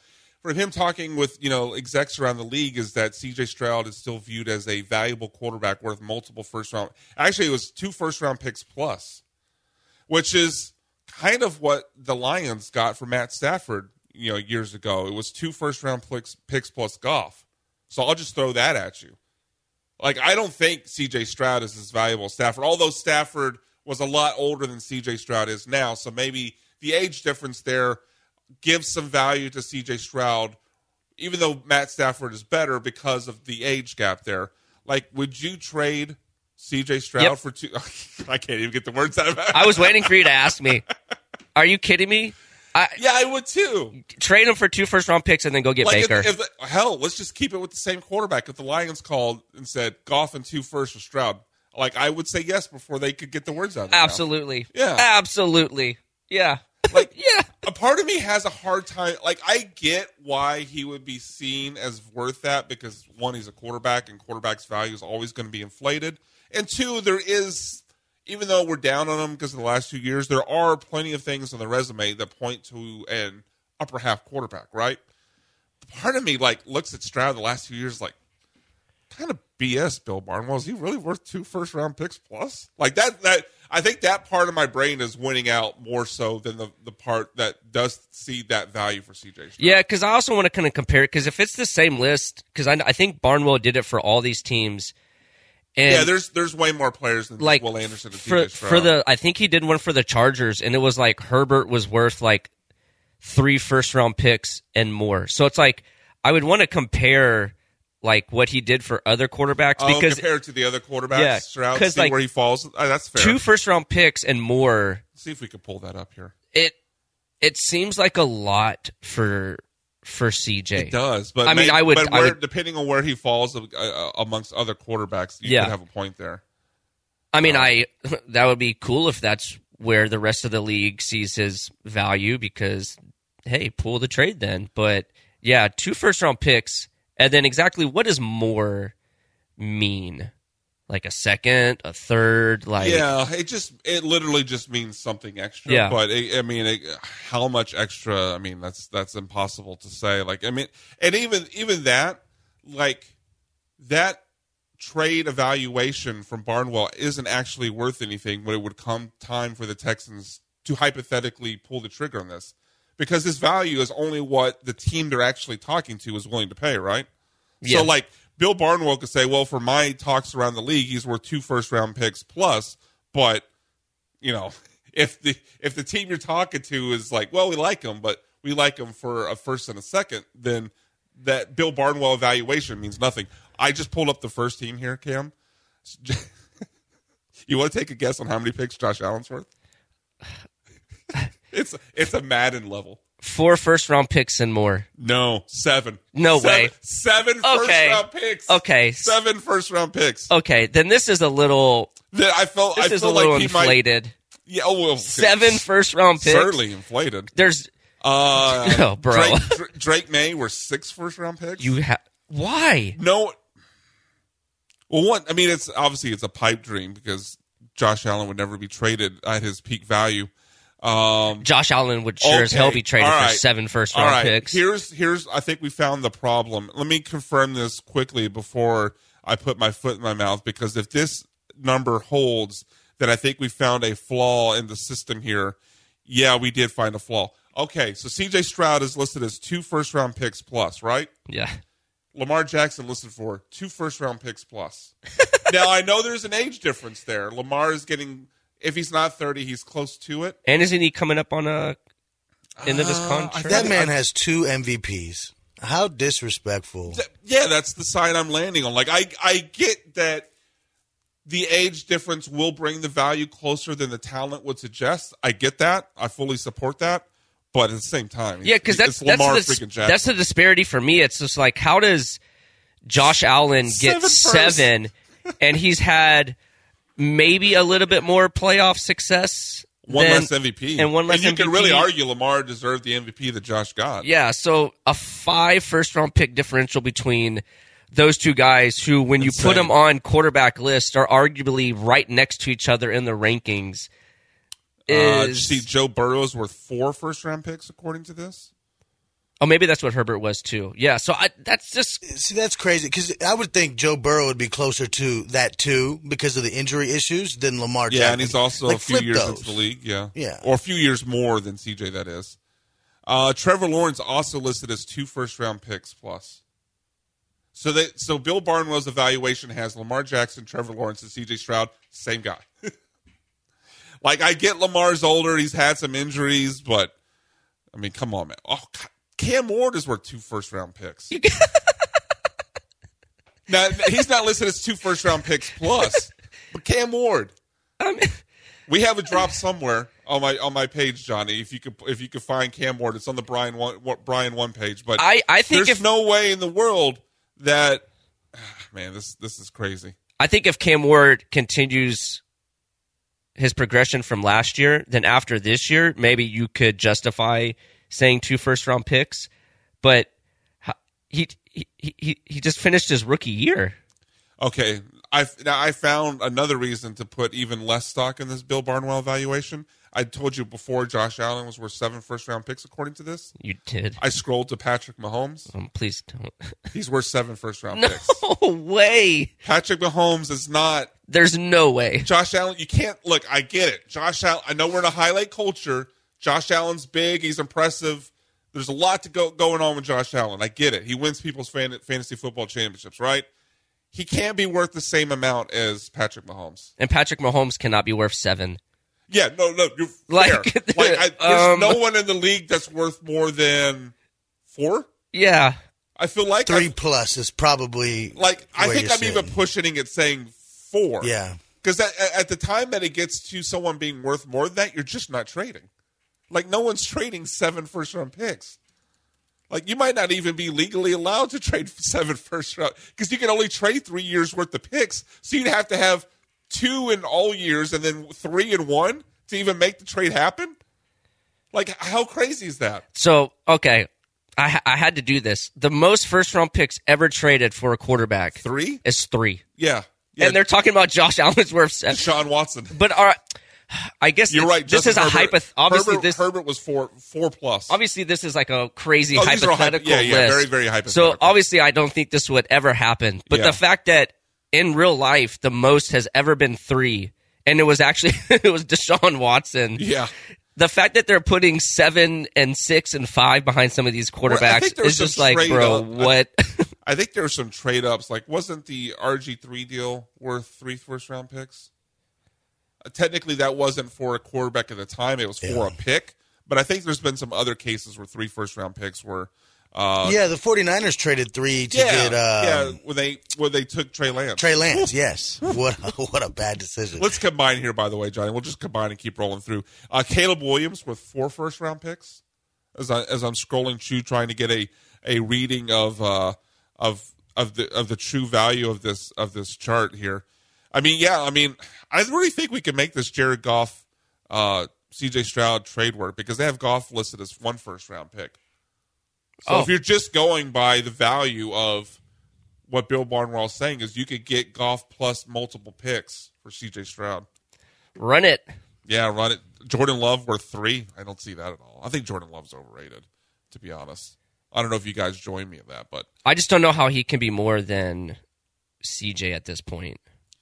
Speaker 4: from him talking with, execs around the league is that C.J. Stroud is still viewed as a valuable quarterback worth multiple first-round. Actually, it was 2 first-round picks plus, which is kind of what the Lions got for Matt Stafford, years ago. It was 2 first-round picks plus Goff. So I'll just throw that at you. Like, I don't think C.J. Stroud is as valuable as Stafford, although Stafford was a lot older than C.J. Stroud is now. So maybe the age difference there gives some value to C.J. Stroud, even though Matt Stafford is better because of the age gap there. Like, would you trade C.J. Stroud for 2? I can't even get the words out of it.
Speaker 5: I was waiting for you to ask me. Are you kidding me?
Speaker 4: I would too.
Speaker 5: Trade him for 2 first-round picks and then go get Baker.
Speaker 4: Hell, let's just keep it with the same quarterback. If the Lions called and said Goff and 2 firsts for Stroud, like, I would say yes before they could get the words out of their mouth.
Speaker 5: Absolutely.
Speaker 4: Yeah.
Speaker 5: Absolutely. Yeah.
Speaker 4: Like,
Speaker 5: yeah.
Speaker 4: A part of me has a hard time. Like, I get why he would be seen as worth that because, 1, he's a quarterback, and quarterback's value is always going to be inflated. And 2, there is, even though we're down on him because of the last 2 years, there are plenty of things on the resume that point to an upper half quarterback, right? Part of me, looks at Stroud the last 2 years like, kind of BS, Bill Barnwell. Is he really worth 2 first-round picks plus? Like, that I think that part of my brain is winning out more so than the part that does see that value for CJ Stroud.
Speaker 5: Yeah, because I also want to kind of compare it, because if it's the same list, because I think Barnwell did it for all these teams. And
Speaker 4: yeah, there's way more players than Will Anderson and CJ Stroud.
Speaker 5: I think he did one for the Chargers, and it was like Herbert was worth 3 first-round picks and more. So it's like I would want to compare what he did for other quarterbacks because
Speaker 4: compared to the other quarterbacks,
Speaker 5: yeah,
Speaker 4: Stroud, see where he falls. That's fair.
Speaker 5: 2 first-round picks and more.
Speaker 4: Let's see if we can pull that up here.
Speaker 5: It seems like a lot for CJ.
Speaker 4: It does, but
Speaker 5: I mean, I would
Speaker 4: depending on where he falls amongst other quarterbacks, you could have a point there.
Speaker 5: I mean, that would be cool if that's where the rest of the league sees his value because, hey, pull the trade then. But yeah, 2 first-round picks. And then exactly what does more mean? Like a second, a third?
Speaker 4: Yeah, it literally just means something extra.
Speaker 5: Yeah.
Speaker 4: But how much extra? I mean, that's impossible to say. And even that, that trade evaluation from Barnwell isn't actually worth anything when it would come time for the Texans to hypothetically pull the trigger on this. Because his value is only what the team they're actually talking to is willing to pay, right?
Speaker 5: Yeah.
Speaker 4: So, Bill Barnwell could say, well, for my talks around the league, he's worth 2 first-round picks plus. But, if the team you're talking to is well, we like him, but we like him for a first and a second, then that Bill Barnwell evaluation means nothing. I just pulled up the first team here, Cam. You want to take a guess on how many picks Josh Allen's worth? It's a Madden level.
Speaker 5: 4 first-round picks and more.
Speaker 4: No, 7.
Speaker 5: No way.
Speaker 4: 7 first-round picks.
Speaker 5: Okay.
Speaker 4: 7 first-round picks.
Speaker 5: Okay, then this is a little.
Speaker 4: I feel
Speaker 5: a little inflated.
Speaker 4: Yeah. Oh, well,
Speaker 5: 7 first-round picks.
Speaker 4: Certainly inflated.
Speaker 5: There's.
Speaker 4: Oh,
Speaker 5: bro.
Speaker 4: Drake May were 6 first-round picks.
Speaker 5: Why?
Speaker 4: No. Well, one. I mean, it's a pipe dream because Josh Allen would never be traded at his peak value.
Speaker 5: Josh Allen would sure as hell be traded for 7 first-round picks.
Speaker 4: Here's. I think we found the problem. Let me confirm this quickly before I put my foot in my mouth, because if this number holds, then I think we found a flaw in the system here. Yeah, we did find a flaw. Okay, so C.J. Stroud is listed as 2 first-round picks plus, right?
Speaker 5: Yeah.
Speaker 4: Lamar Jackson listed for 2 first-round picks plus. Now, I know there's an age difference there. Lamar is getting. If he's not 30, he's close to it.
Speaker 5: And isn't he coming up on a end of his contract?
Speaker 6: That man has 2 MVPs. How disrespectful.
Speaker 4: Yeah, that's the side I'm landing on. I get that the age difference will bring the value closer than the talent would suggest. I get that. I fully support that. But at the same time,
Speaker 5: yeah, because that's the disparity for me. It's just how does Josh Allen get 7 and he's had maybe a little bit more playoff success.
Speaker 4: One less MVP.
Speaker 5: And one less MVP.
Speaker 4: And you can really argue Lamar deserved the MVP that Josh got.
Speaker 5: Yeah, so a 5 first-round pick differential between those two guys who, when you put them on quarterback lists, are arguably right next to each other in the rankings.
Speaker 4: See, Joe Burrow's worth 4 first-round picks, according to this.
Speaker 5: Oh, maybe that's what Herbert was too. Yeah, so that's just...
Speaker 6: See, that's crazy because I would think Joe Burrow would be closer to that too because of the injury issues than Lamar Jackson.
Speaker 4: Yeah, and he's also
Speaker 6: like,
Speaker 4: a few years
Speaker 6: those.
Speaker 4: into the league. Yeah.
Speaker 6: Or
Speaker 4: a few years more than CJ, that is. Trevor Lawrence also listed as 2 first-round picks plus. So Bill Barnwell's evaluation has Lamar Jackson, Trevor Lawrence, and CJ Stroud, same guy. Like, I get Lamar's older, he's had some injuries, but, I mean, come on, man. Oh, God. Cam Ward is worth 2 first-round picks. Now, he's not listed as 2 first-round picks plus, but Cam Ward. We have a drop somewhere on my page, Johnny. If you could find Cam Ward, it's on the Brian one page. But
Speaker 5: I think
Speaker 4: there's no way in the world that, man, this is crazy.
Speaker 5: I think if Cam Ward continues his progression from last year, then after this year, maybe you could justify saying 2 first-round picks. But he just finished his rookie year.
Speaker 4: Okay. I found another reason to put even less stock in this Bill Barnwell evaluation. I told you before Josh Allen was worth 7 first-round picks, according to this.
Speaker 5: You did.
Speaker 4: I scrolled to Patrick Mahomes.
Speaker 5: Please don't.
Speaker 4: He's worth 7 first-round
Speaker 5: No
Speaker 4: picks.
Speaker 5: way.
Speaker 4: Patrick Mahomes is not.
Speaker 5: There's no way.
Speaker 4: Josh Allen, you can't. Look, I get it. Josh Allen, I know we're in a highlight culture. Josh Allen's big. He's impressive. There's a lot to going on with Josh Allen. I get it. He wins people's fantasy football championships, right? He can't be worth the same amount as Patrick Mahomes.
Speaker 5: And Patrick Mahomes cannot be worth 7.
Speaker 4: Yeah, no, you're
Speaker 5: Like,
Speaker 4: fair. There's no one in the league that's worth more than 4.
Speaker 5: Yeah.
Speaker 4: I feel like
Speaker 6: 3 plus is probably
Speaker 4: like I
Speaker 6: where
Speaker 4: think
Speaker 6: you're
Speaker 4: I'm even
Speaker 6: sitting.
Speaker 4: pushing it, saying 4.
Speaker 6: Yeah,
Speaker 4: because at the time that it gets to someone being worth more than that, you're just not trading. Like, no one's trading 7 first-round picks. Like, you might not even be legally allowed to trade 7 first-round because you can only trade 3 years worth of picks. So you'd have to have 2 in all years and then 3 in 1 to even make the trade happen. Like, how crazy is that?
Speaker 5: So, okay, I had to do this. The most first-round picks ever traded for a quarterback
Speaker 4: 3
Speaker 5: is 3.
Speaker 4: Yeah.
Speaker 5: And they're talking about Josh Allen's worth 7.
Speaker 4: Sean Watson.
Speaker 5: But I guess
Speaker 4: You're right.
Speaker 5: This is a obviously
Speaker 4: Herbert was 4 plus.
Speaker 5: Obviously, this is like a crazy
Speaker 4: these are
Speaker 5: hypothetical
Speaker 4: yeah,
Speaker 5: list.
Speaker 4: very, very hypothetical.
Speaker 5: So obviously, I don't think this would ever happen. But
Speaker 4: Yeah.
Speaker 5: the fact that in real life, the most has ever been 3, and it was actually it was Deshaun Watson.
Speaker 4: Yeah.
Speaker 5: The fact that they're putting 7 and 6 and 5 behind some of these quarterbacks
Speaker 4: there was
Speaker 5: is just
Speaker 4: some
Speaker 5: like,
Speaker 4: trade
Speaker 5: bro,
Speaker 4: up.
Speaker 5: what?
Speaker 4: I think there were some trade ups. Like, wasn't the RG3 deal worth 3 first-round picks? Technically, that wasn't for a quarterback at the time. It was for a pick. But I think there's been some other cases where 3 first-round picks were.
Speaker 6: The 49ers traded 3 to get
Speaker 4: when they took Trey Lance.
Speaker 6: Trey Lance. Yes, what a bad decision.
Speaker 4: Let's combine here, by the way, Johnny. We'll just combine and keep rolling through. Caleb Williams with 4 first-round picks. As I'm scrolling through, trying to get a reading of the true value of this chart here. I really think we can make this Jared Goff, CJ Stroud trade work because they have Goff listed as 1 first-round pick. So if you're just going by the value of what Bill Barnwell is saying, is you could get Goff plus multiple picks for CJ Stroud.
Speaker 5: Run it.
Speaker 4: Yeah, run it. Jordan Love worth 3. I don't see that at all. I think Jordan Love's overrated, to be honest. I don't know if you guys join me in that, but
Speaker 5: I just don't know how he can be more than CJ at this point.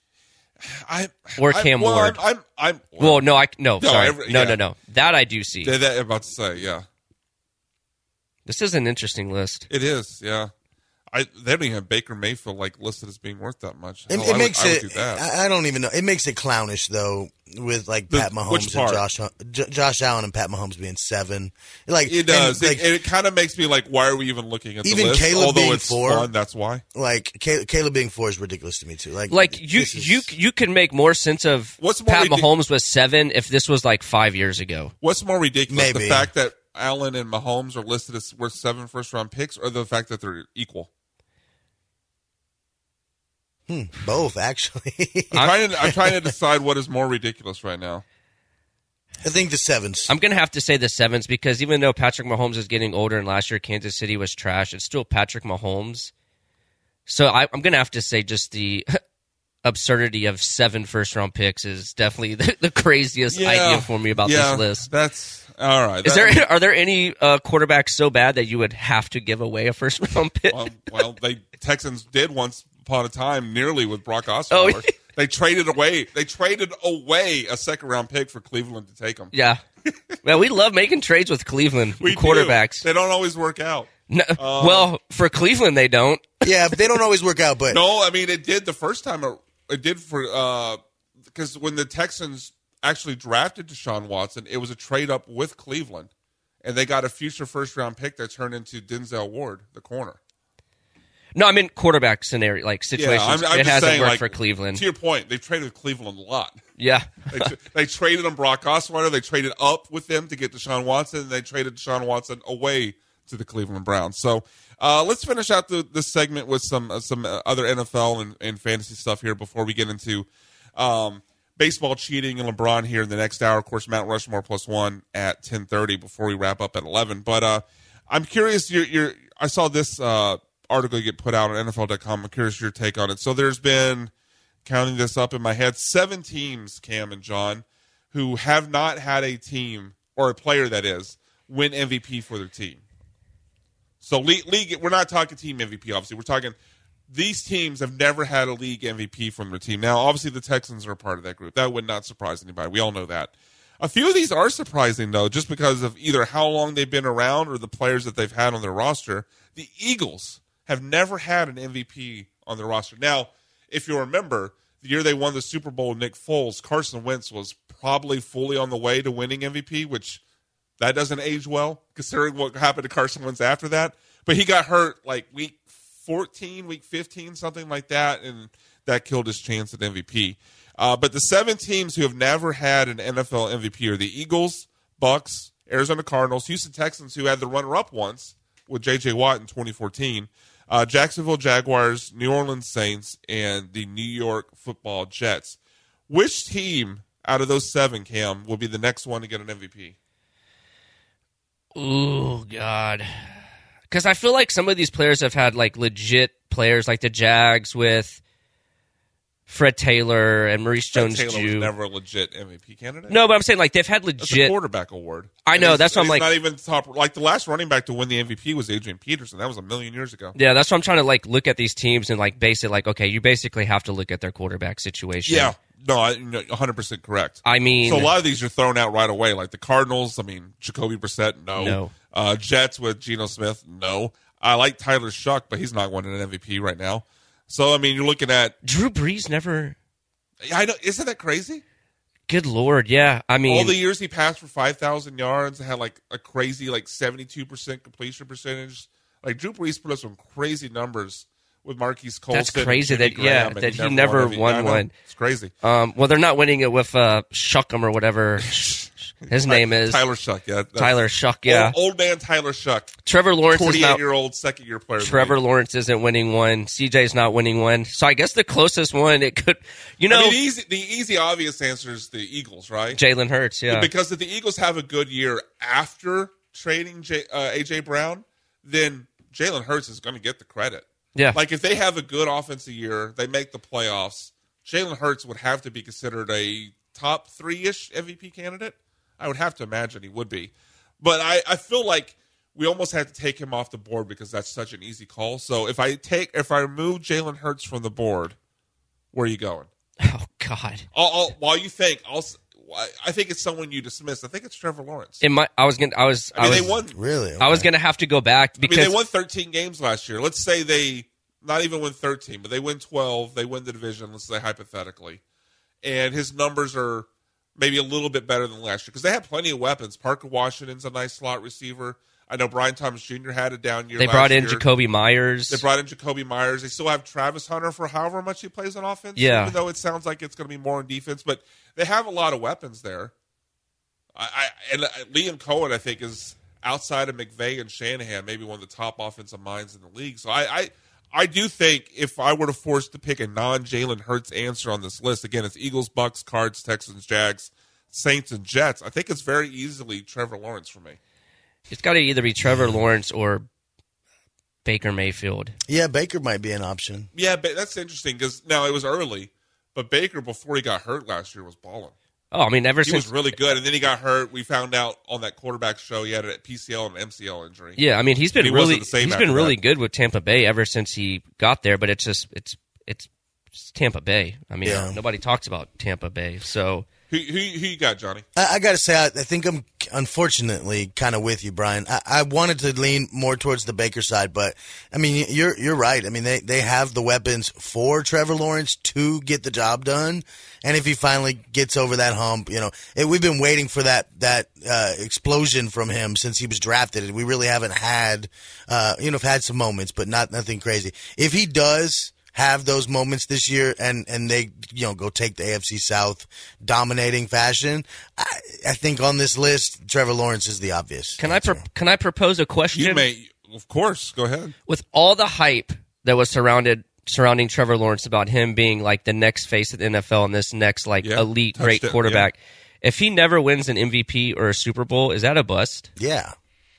Speaker 5: Or Cam Ward. No. That I do see.
Speaker 4: That I'm about to say, yeah.
Speaker 5: This is an interesting list.
Speaker 4: It is, yeah. They don't even have Baker Mayfield listed as being worth that much.
Speaker 6: It makes it. I don't even know. It makes it clownish though, with Pat Mahomes and Josh Allen and Pat Mahomes being 7.
Speaker 4: It does. It kind of makes me like, why are we even looking at the list?
Speaker 6: Caleb
Speaker 4: Although
Speaker 6: being
Speaker 4: it's
Speaker 6: 4,
Speaker 4: fun, that's why.
Speaker 6: Caleb being 4 is ridiculous to me too.
Speaker 5: You can make more sense of Pat Mahomes was 7 if this was 5 years ago.
Speaker 4: What's more ridiculous,
Speaker 6: Maybe.
Speaker 4: the fact that Allen and Mahomes are listed as worth 7 first-round picks, or the fact that they're equal?
Speaker 6: Both, actually.
Speaker 4: I'm trying to decide what is more ridiculous right now.
Speaker 6: I think the 7s.
Speaker 5: I'm going to have to say the 7s because even though Patrick Mahomes is getting older and last year Kansas City was trash, it's still Patrick Mahomes. So I'm going to have to say just the absurdity of 7 first-round picks is definitely the craziest idea for me about this list.
Speaker 4: That's all right.
Speaker 5: Are there any quarterbacks so bad that you would have to give away a first-round pick?
Speaker 4: Well, Texans did once upon a time, nearly with Brock Osweiler. They traded away a second-round pick for Cleveland to take him.
Speaker 5: Yeah. Well, we love making trades with Cleveland quarterbacks.
Speaker 4: They don't always work out.
Speaker 5: No, well, for Cleveland, they don't.
Speaker 6: Yeah, but they don't always work out. But
Speaker 4: no, I mean it did the first time. It did for because when the Texans actually drafted Deshaun Watson, it was a trade up with Cleveland, and they got a future first-round pick that turned into Denzel Ward, the corner.
Speaker 5: No, I mean quarterback scenario, like situations.
Speaker 4: Yeah, I'm
Speaker 5: it
Speaker 4: just
Speaker 5: hasn't
Speaker 4: saying,
Speaker 5: worked
Speaker 4: like,
Speaker 5: for Cleveland.
Speaker 4: To your point, they traded with Cleveland a lot.
Speaker 5: Yeah.
Speaker 4: They traded him Brock Osweiler. They traded up with them to get Deshaun Watson. And they traded Deshaun Watson away to the Cleveland Browns. So let's finish out this segment with some other NFL and fantasy stuff here before we get into baseball cheating and LeBron here in the next hour. Of course, Mount Rushmore +1 at 10:30 before we wrap up at 11. But I'm curious. I saw this article get put out on NFL.com. I'm curious your take on it. So there's been, counting this up in my head, 7 teams, Cam and John, who have not had a team, or a player that is, win MVP for their team. So league, we're not talking team MVP, obviously. We're talking these teams have never had a league MVP from their team. Now, obviously, the Texans are a part of that group. That would not surprise anybody. We all know that. A few of these are surprising, though, just because of either how long they've been around or the players that they've had on their roster. The Eagles have never had an MVP on their roster. Now, if you remember, the year they won the Super Bowl, Nick Foles, Carson Wentz was probably fully on the way to winning MVP, which that doesn't age well, considering what happened to Carson Wentz after that. But he got hurt like week 14, week 15, something like that, and that killed his chance at MVP. But the 7 teams who have never had an NFL MVP are the Eagles, Bucks, Arizona Cardinals, Houston Texans, who had the runner-up once with J.J. Watt in 2014, Jacksonville Jaguars, New Orleans Saints, and the New York Football Jets. Which team out of those 7, Cam, will be the next one to get an MVP?
Speaker 5: Ooh, God. Because I feel like some of these players have had like legit players, like the Jags with Fred Taylor and Maurice Jones-Drew.
Speaker 4: Taylor was never a legit MVP candidate.
Speaker 5: No, but I'm saying like they've had legit.
Speaker 4: That's a quarterback award.
Speaker 5: I know. That's what I'm like.
Speaker 4: Not even top. Like the last running back to win the MVP was Adrian Peterson. That was a million years ago.
Speaker 5: Yeah, that's what I'm trying to like look at these teams and like base it like, okay, you basically have to look at their quarterback situation.
Speaker 4: Yeah. No, 100% correct.
Speaker 5: I mean,
Speaker 4: so a lot of these are thrown out right away. Like the Cardinals, I mean, Jacoby Brissett, no. Jets with Geno Smith, no. I like Tyler Shuck, but he's not winning an MVP right now. So I mean, you're looking at
Speaker 5: Drew Brees never.
Speaker 4: I know, isn't that crazy?
Speaker 5: Good Lord, yeah. I mean,
Speaker 4: all the years he passed for 5,000 yards, had like a crazy 72% completion percentage. Like Drew Brees put up some crazy numbers with Marquise Colston.
Speaker 5: That's crazy that
Speaker 4: Graham,
Speaker 5: that he never won one.
Speaker 4: It's crazy.
Speaker 5: Well, they're not winning it with Shuckham or whatever his name is.
Speaker 4: Tyler Shuck, yeah.
Speaker 5: Tyler Shuck, yeah.
Speaker 4: Old man Tyler Shuck.
Speaker 5: Trevor Lawrence is not
Speaker 4: 48-year-old second-year player.
Speaker 5: Trevor Lawrence isn't winning one. CJ's not winning one. So I guess the closest one it could, I mean,
Speaker 4: the easy obvious answer is the Eagles, right?
Speaker 5: Jalen Hurts, yeah.
Speaker 4: Because if the Eagles have a good year after trading A.J. Brown, then Jalen Hurts is going to get the credit.
Speaker 5: Yeah.
Speaker 4: Like if they have a good offensive year, they make the playoffs, Jalen Hurts would have to be considered a top 3-ish MVP candidate. I would have to imagine he would be. But I feel like we almost had to take him off the board because that's such an easy call. So if I remove Jalen Hurts from the board, where are you going?
Speaker 5: Oh God!
Speaker 4: While you think, I think it's someone you dismissed. I think it's Trevor Lawrence.
Speaker 5: They won.
Speaker 6: Really?
Speaker 5: Okay. I was going to have to go back because
Speaker 4: they won 13 games last year. Let's say they not even win 13, but they win 12. They win the division. Let's say hypothetically, and his numbers are maybe a little bit better than last year because they have plenty of weapons. Parker Washington's a nice slot receiver. I know Brian Thomas Jr. had a down year.
Speaker 5: They brought in Jacoby Myers.
Speaker 4: They They still have Travis Hunter for however much he plays on offense.
Speaker 5: Yeah.
Speaker 4: Even though it sounds like it's going to be more on defense, but they have a lot of weapons there. And Liam Cohen, I think, is outside of McVay and Shanahan, maybe one of the top offensive minds in the league. So I do think if I were to force to pick a non-Jalen Hurts answer on this list, again, it's Eagles, Bucks, Cards, Texans, Jags, Saints, and Jets. I think it's very easily Trevor Lawrence for me.
Speaker 5: It's got to either be Trevor Lawrence or Baker Mayfield.
Speaker 6: Yeah, Baker might be an option.
Speaker 4: Yeah, but that's interesting because now it was early. But Baker, before he got hurt last year, was balling.
Speaker 5: Oh, I mean, ever
Speaker 4: He
Speaker 5: since
Speaker 4: was really good, and then he got hurt. We found out on that quarterback show he had a PCL and MCL injury.
Speaker 5: yeah, I mean, he's been really
Speaker 4: after
Speaker 5: good with Tampa Bay ever since he got there. But it's Tampa Bay. I mean, nobody talks about Tampa Bay. So
Speaker 4: who you got, Johnny?
Speaker 6: I got to say, I think I'm unfortunately kind of with you, Brian. I wanted to lean more towards the Baker side, but I mean, you're right. I mean, they have the weapons for Trevor Lawrence to get the job done, and if he finally gets over that hump, we've been waiting for that explosion from him since he was drafted, and we really haven't had, had some moments, but nothing crazy. If he does have those moments this year and they go take the AFC South dominating fashion, I think on this list Trevor Lawrence is the obvious.
Speaker 5: Can I propose a question?
Speaker 4: You may, of course, go ahead.
Speaker 5: With all the hype that was surrounding Trevor Lawrence about him being like the next face of the NFL and this next elite great quarterback, if he never wins an MVP or a Super Bowl, is that a bust?
Speaker 6: Yeah.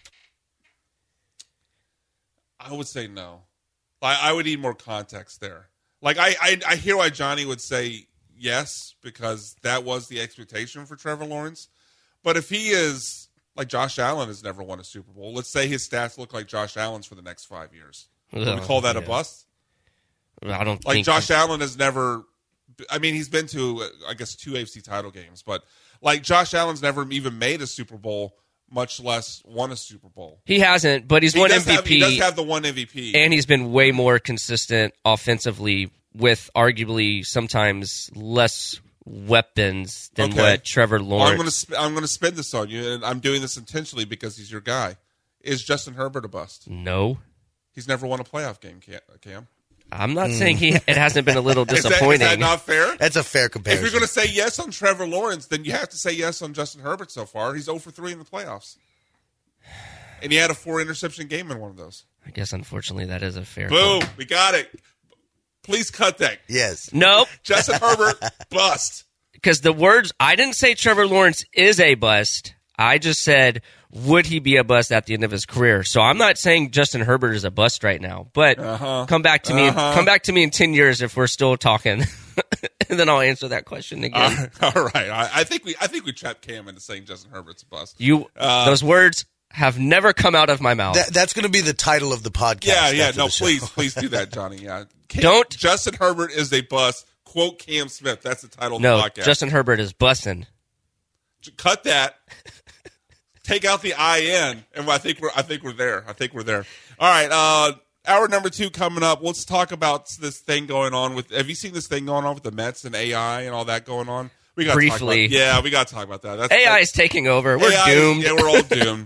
Speaker 4: I would say no. I would need more context there. Like, I hear why Johnny would say yes, because that was the expectation for Trevor Lawrence. But if he is, like Josh Allen has never won a Super Bowl, let's say his stats look like Josh Allen's for the next 5 years. Would we call that a bust?
Speaker 5: I don't
Speaker 4: like
Speaker 5: think
Speaker 4: Josh Allen has never, I mean, he's been to, I guess, 2 AFC title games, but like Josh Allen's never even made a Super Bowl, much less won a Super Bowl.
Speaker 5: He hasn't, but he's won MVP.
Speaker 4: He does have the one MVP.
Speaker 5: And he's been way more consistent offensively with arguably sometimes less weapons than what Trevor Lawrence...
Speaker 4: I'm going to spin this on you, and I'm doing this intentionally because he's your guy. Is Justin Herbert a bust?
Speaker 5: No.
Speaker 4: He's never won a playoff game, Cam.
Speaker 5: I'm not saying it hasn't been a little disappointing.
Speaker 4: Is that not fair?
Speaker 6: That's a fair comparison.
Speaker 4: If you're going to say yes on Trevor Lawrence, then you have to say yes on Justin Herbert so far. He's 0 for 3 in the playoffs. And he had a 4-interception game in one of those.
Speaker 5: I guess, unfortunately, that is a fair
Speaker 4: Boom. We got it. Please cut that.
Speaker 6: Yes.
Speaker 5: Nope.
Speaker 4: Justin Herbert, bust.
Speaker 5: Because I didn't say Trevor Lawrence is a bust. I just said, would he be a bust at the end of his career? So I'm not saying Justin Herbert is a bust right now, but come back to me. Come back to me in 10 years if we're still talking, and then I'll answer that question again.
Speaker 4: All right. I think we trapped Cam into saying Justin Herbert's a bust.
Speaker 5: Those words have never come out of my mouth.
Speaker 6: That's going to be the title of the podcast.
Speaker 4: Yeah. No, please do that, Johnny. Yeah. Justin Herbert is a bust. Quote Cam Smith. That's the title of the podcast.
Speaker 5: No, Justin Herbert is bussin'.
Speaker 4: Cut that. Take out the IN, and I think we're there. All right, hour number 2 coming up. Let's talk about this thing going on with. Have you seen this thing going on with the Mets and AI and all that going on? We got
Speaker 5: briefly.
Speaker 4: We got to talk about that.
Speaker 5: AI is taking over. We're doomed.
Speaker 4: We're all doomed.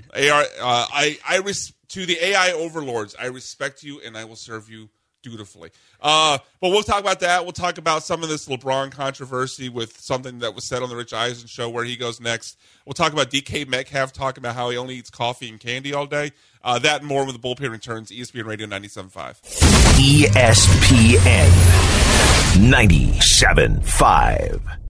Speaker 4: To the AI overlords, I respect you, and I will serve you dutifully. But we'll talk about that. We'll talk about some of this LeBron controversy with something that was said on the Rich Eisen show, where he goes next. We'll talk about DK Metcalf talking about how he only eats coffee and candy all day. That and more when the bullpen returns. ESPN Radio 97.5.
Speaker 2: ESPN 97.5.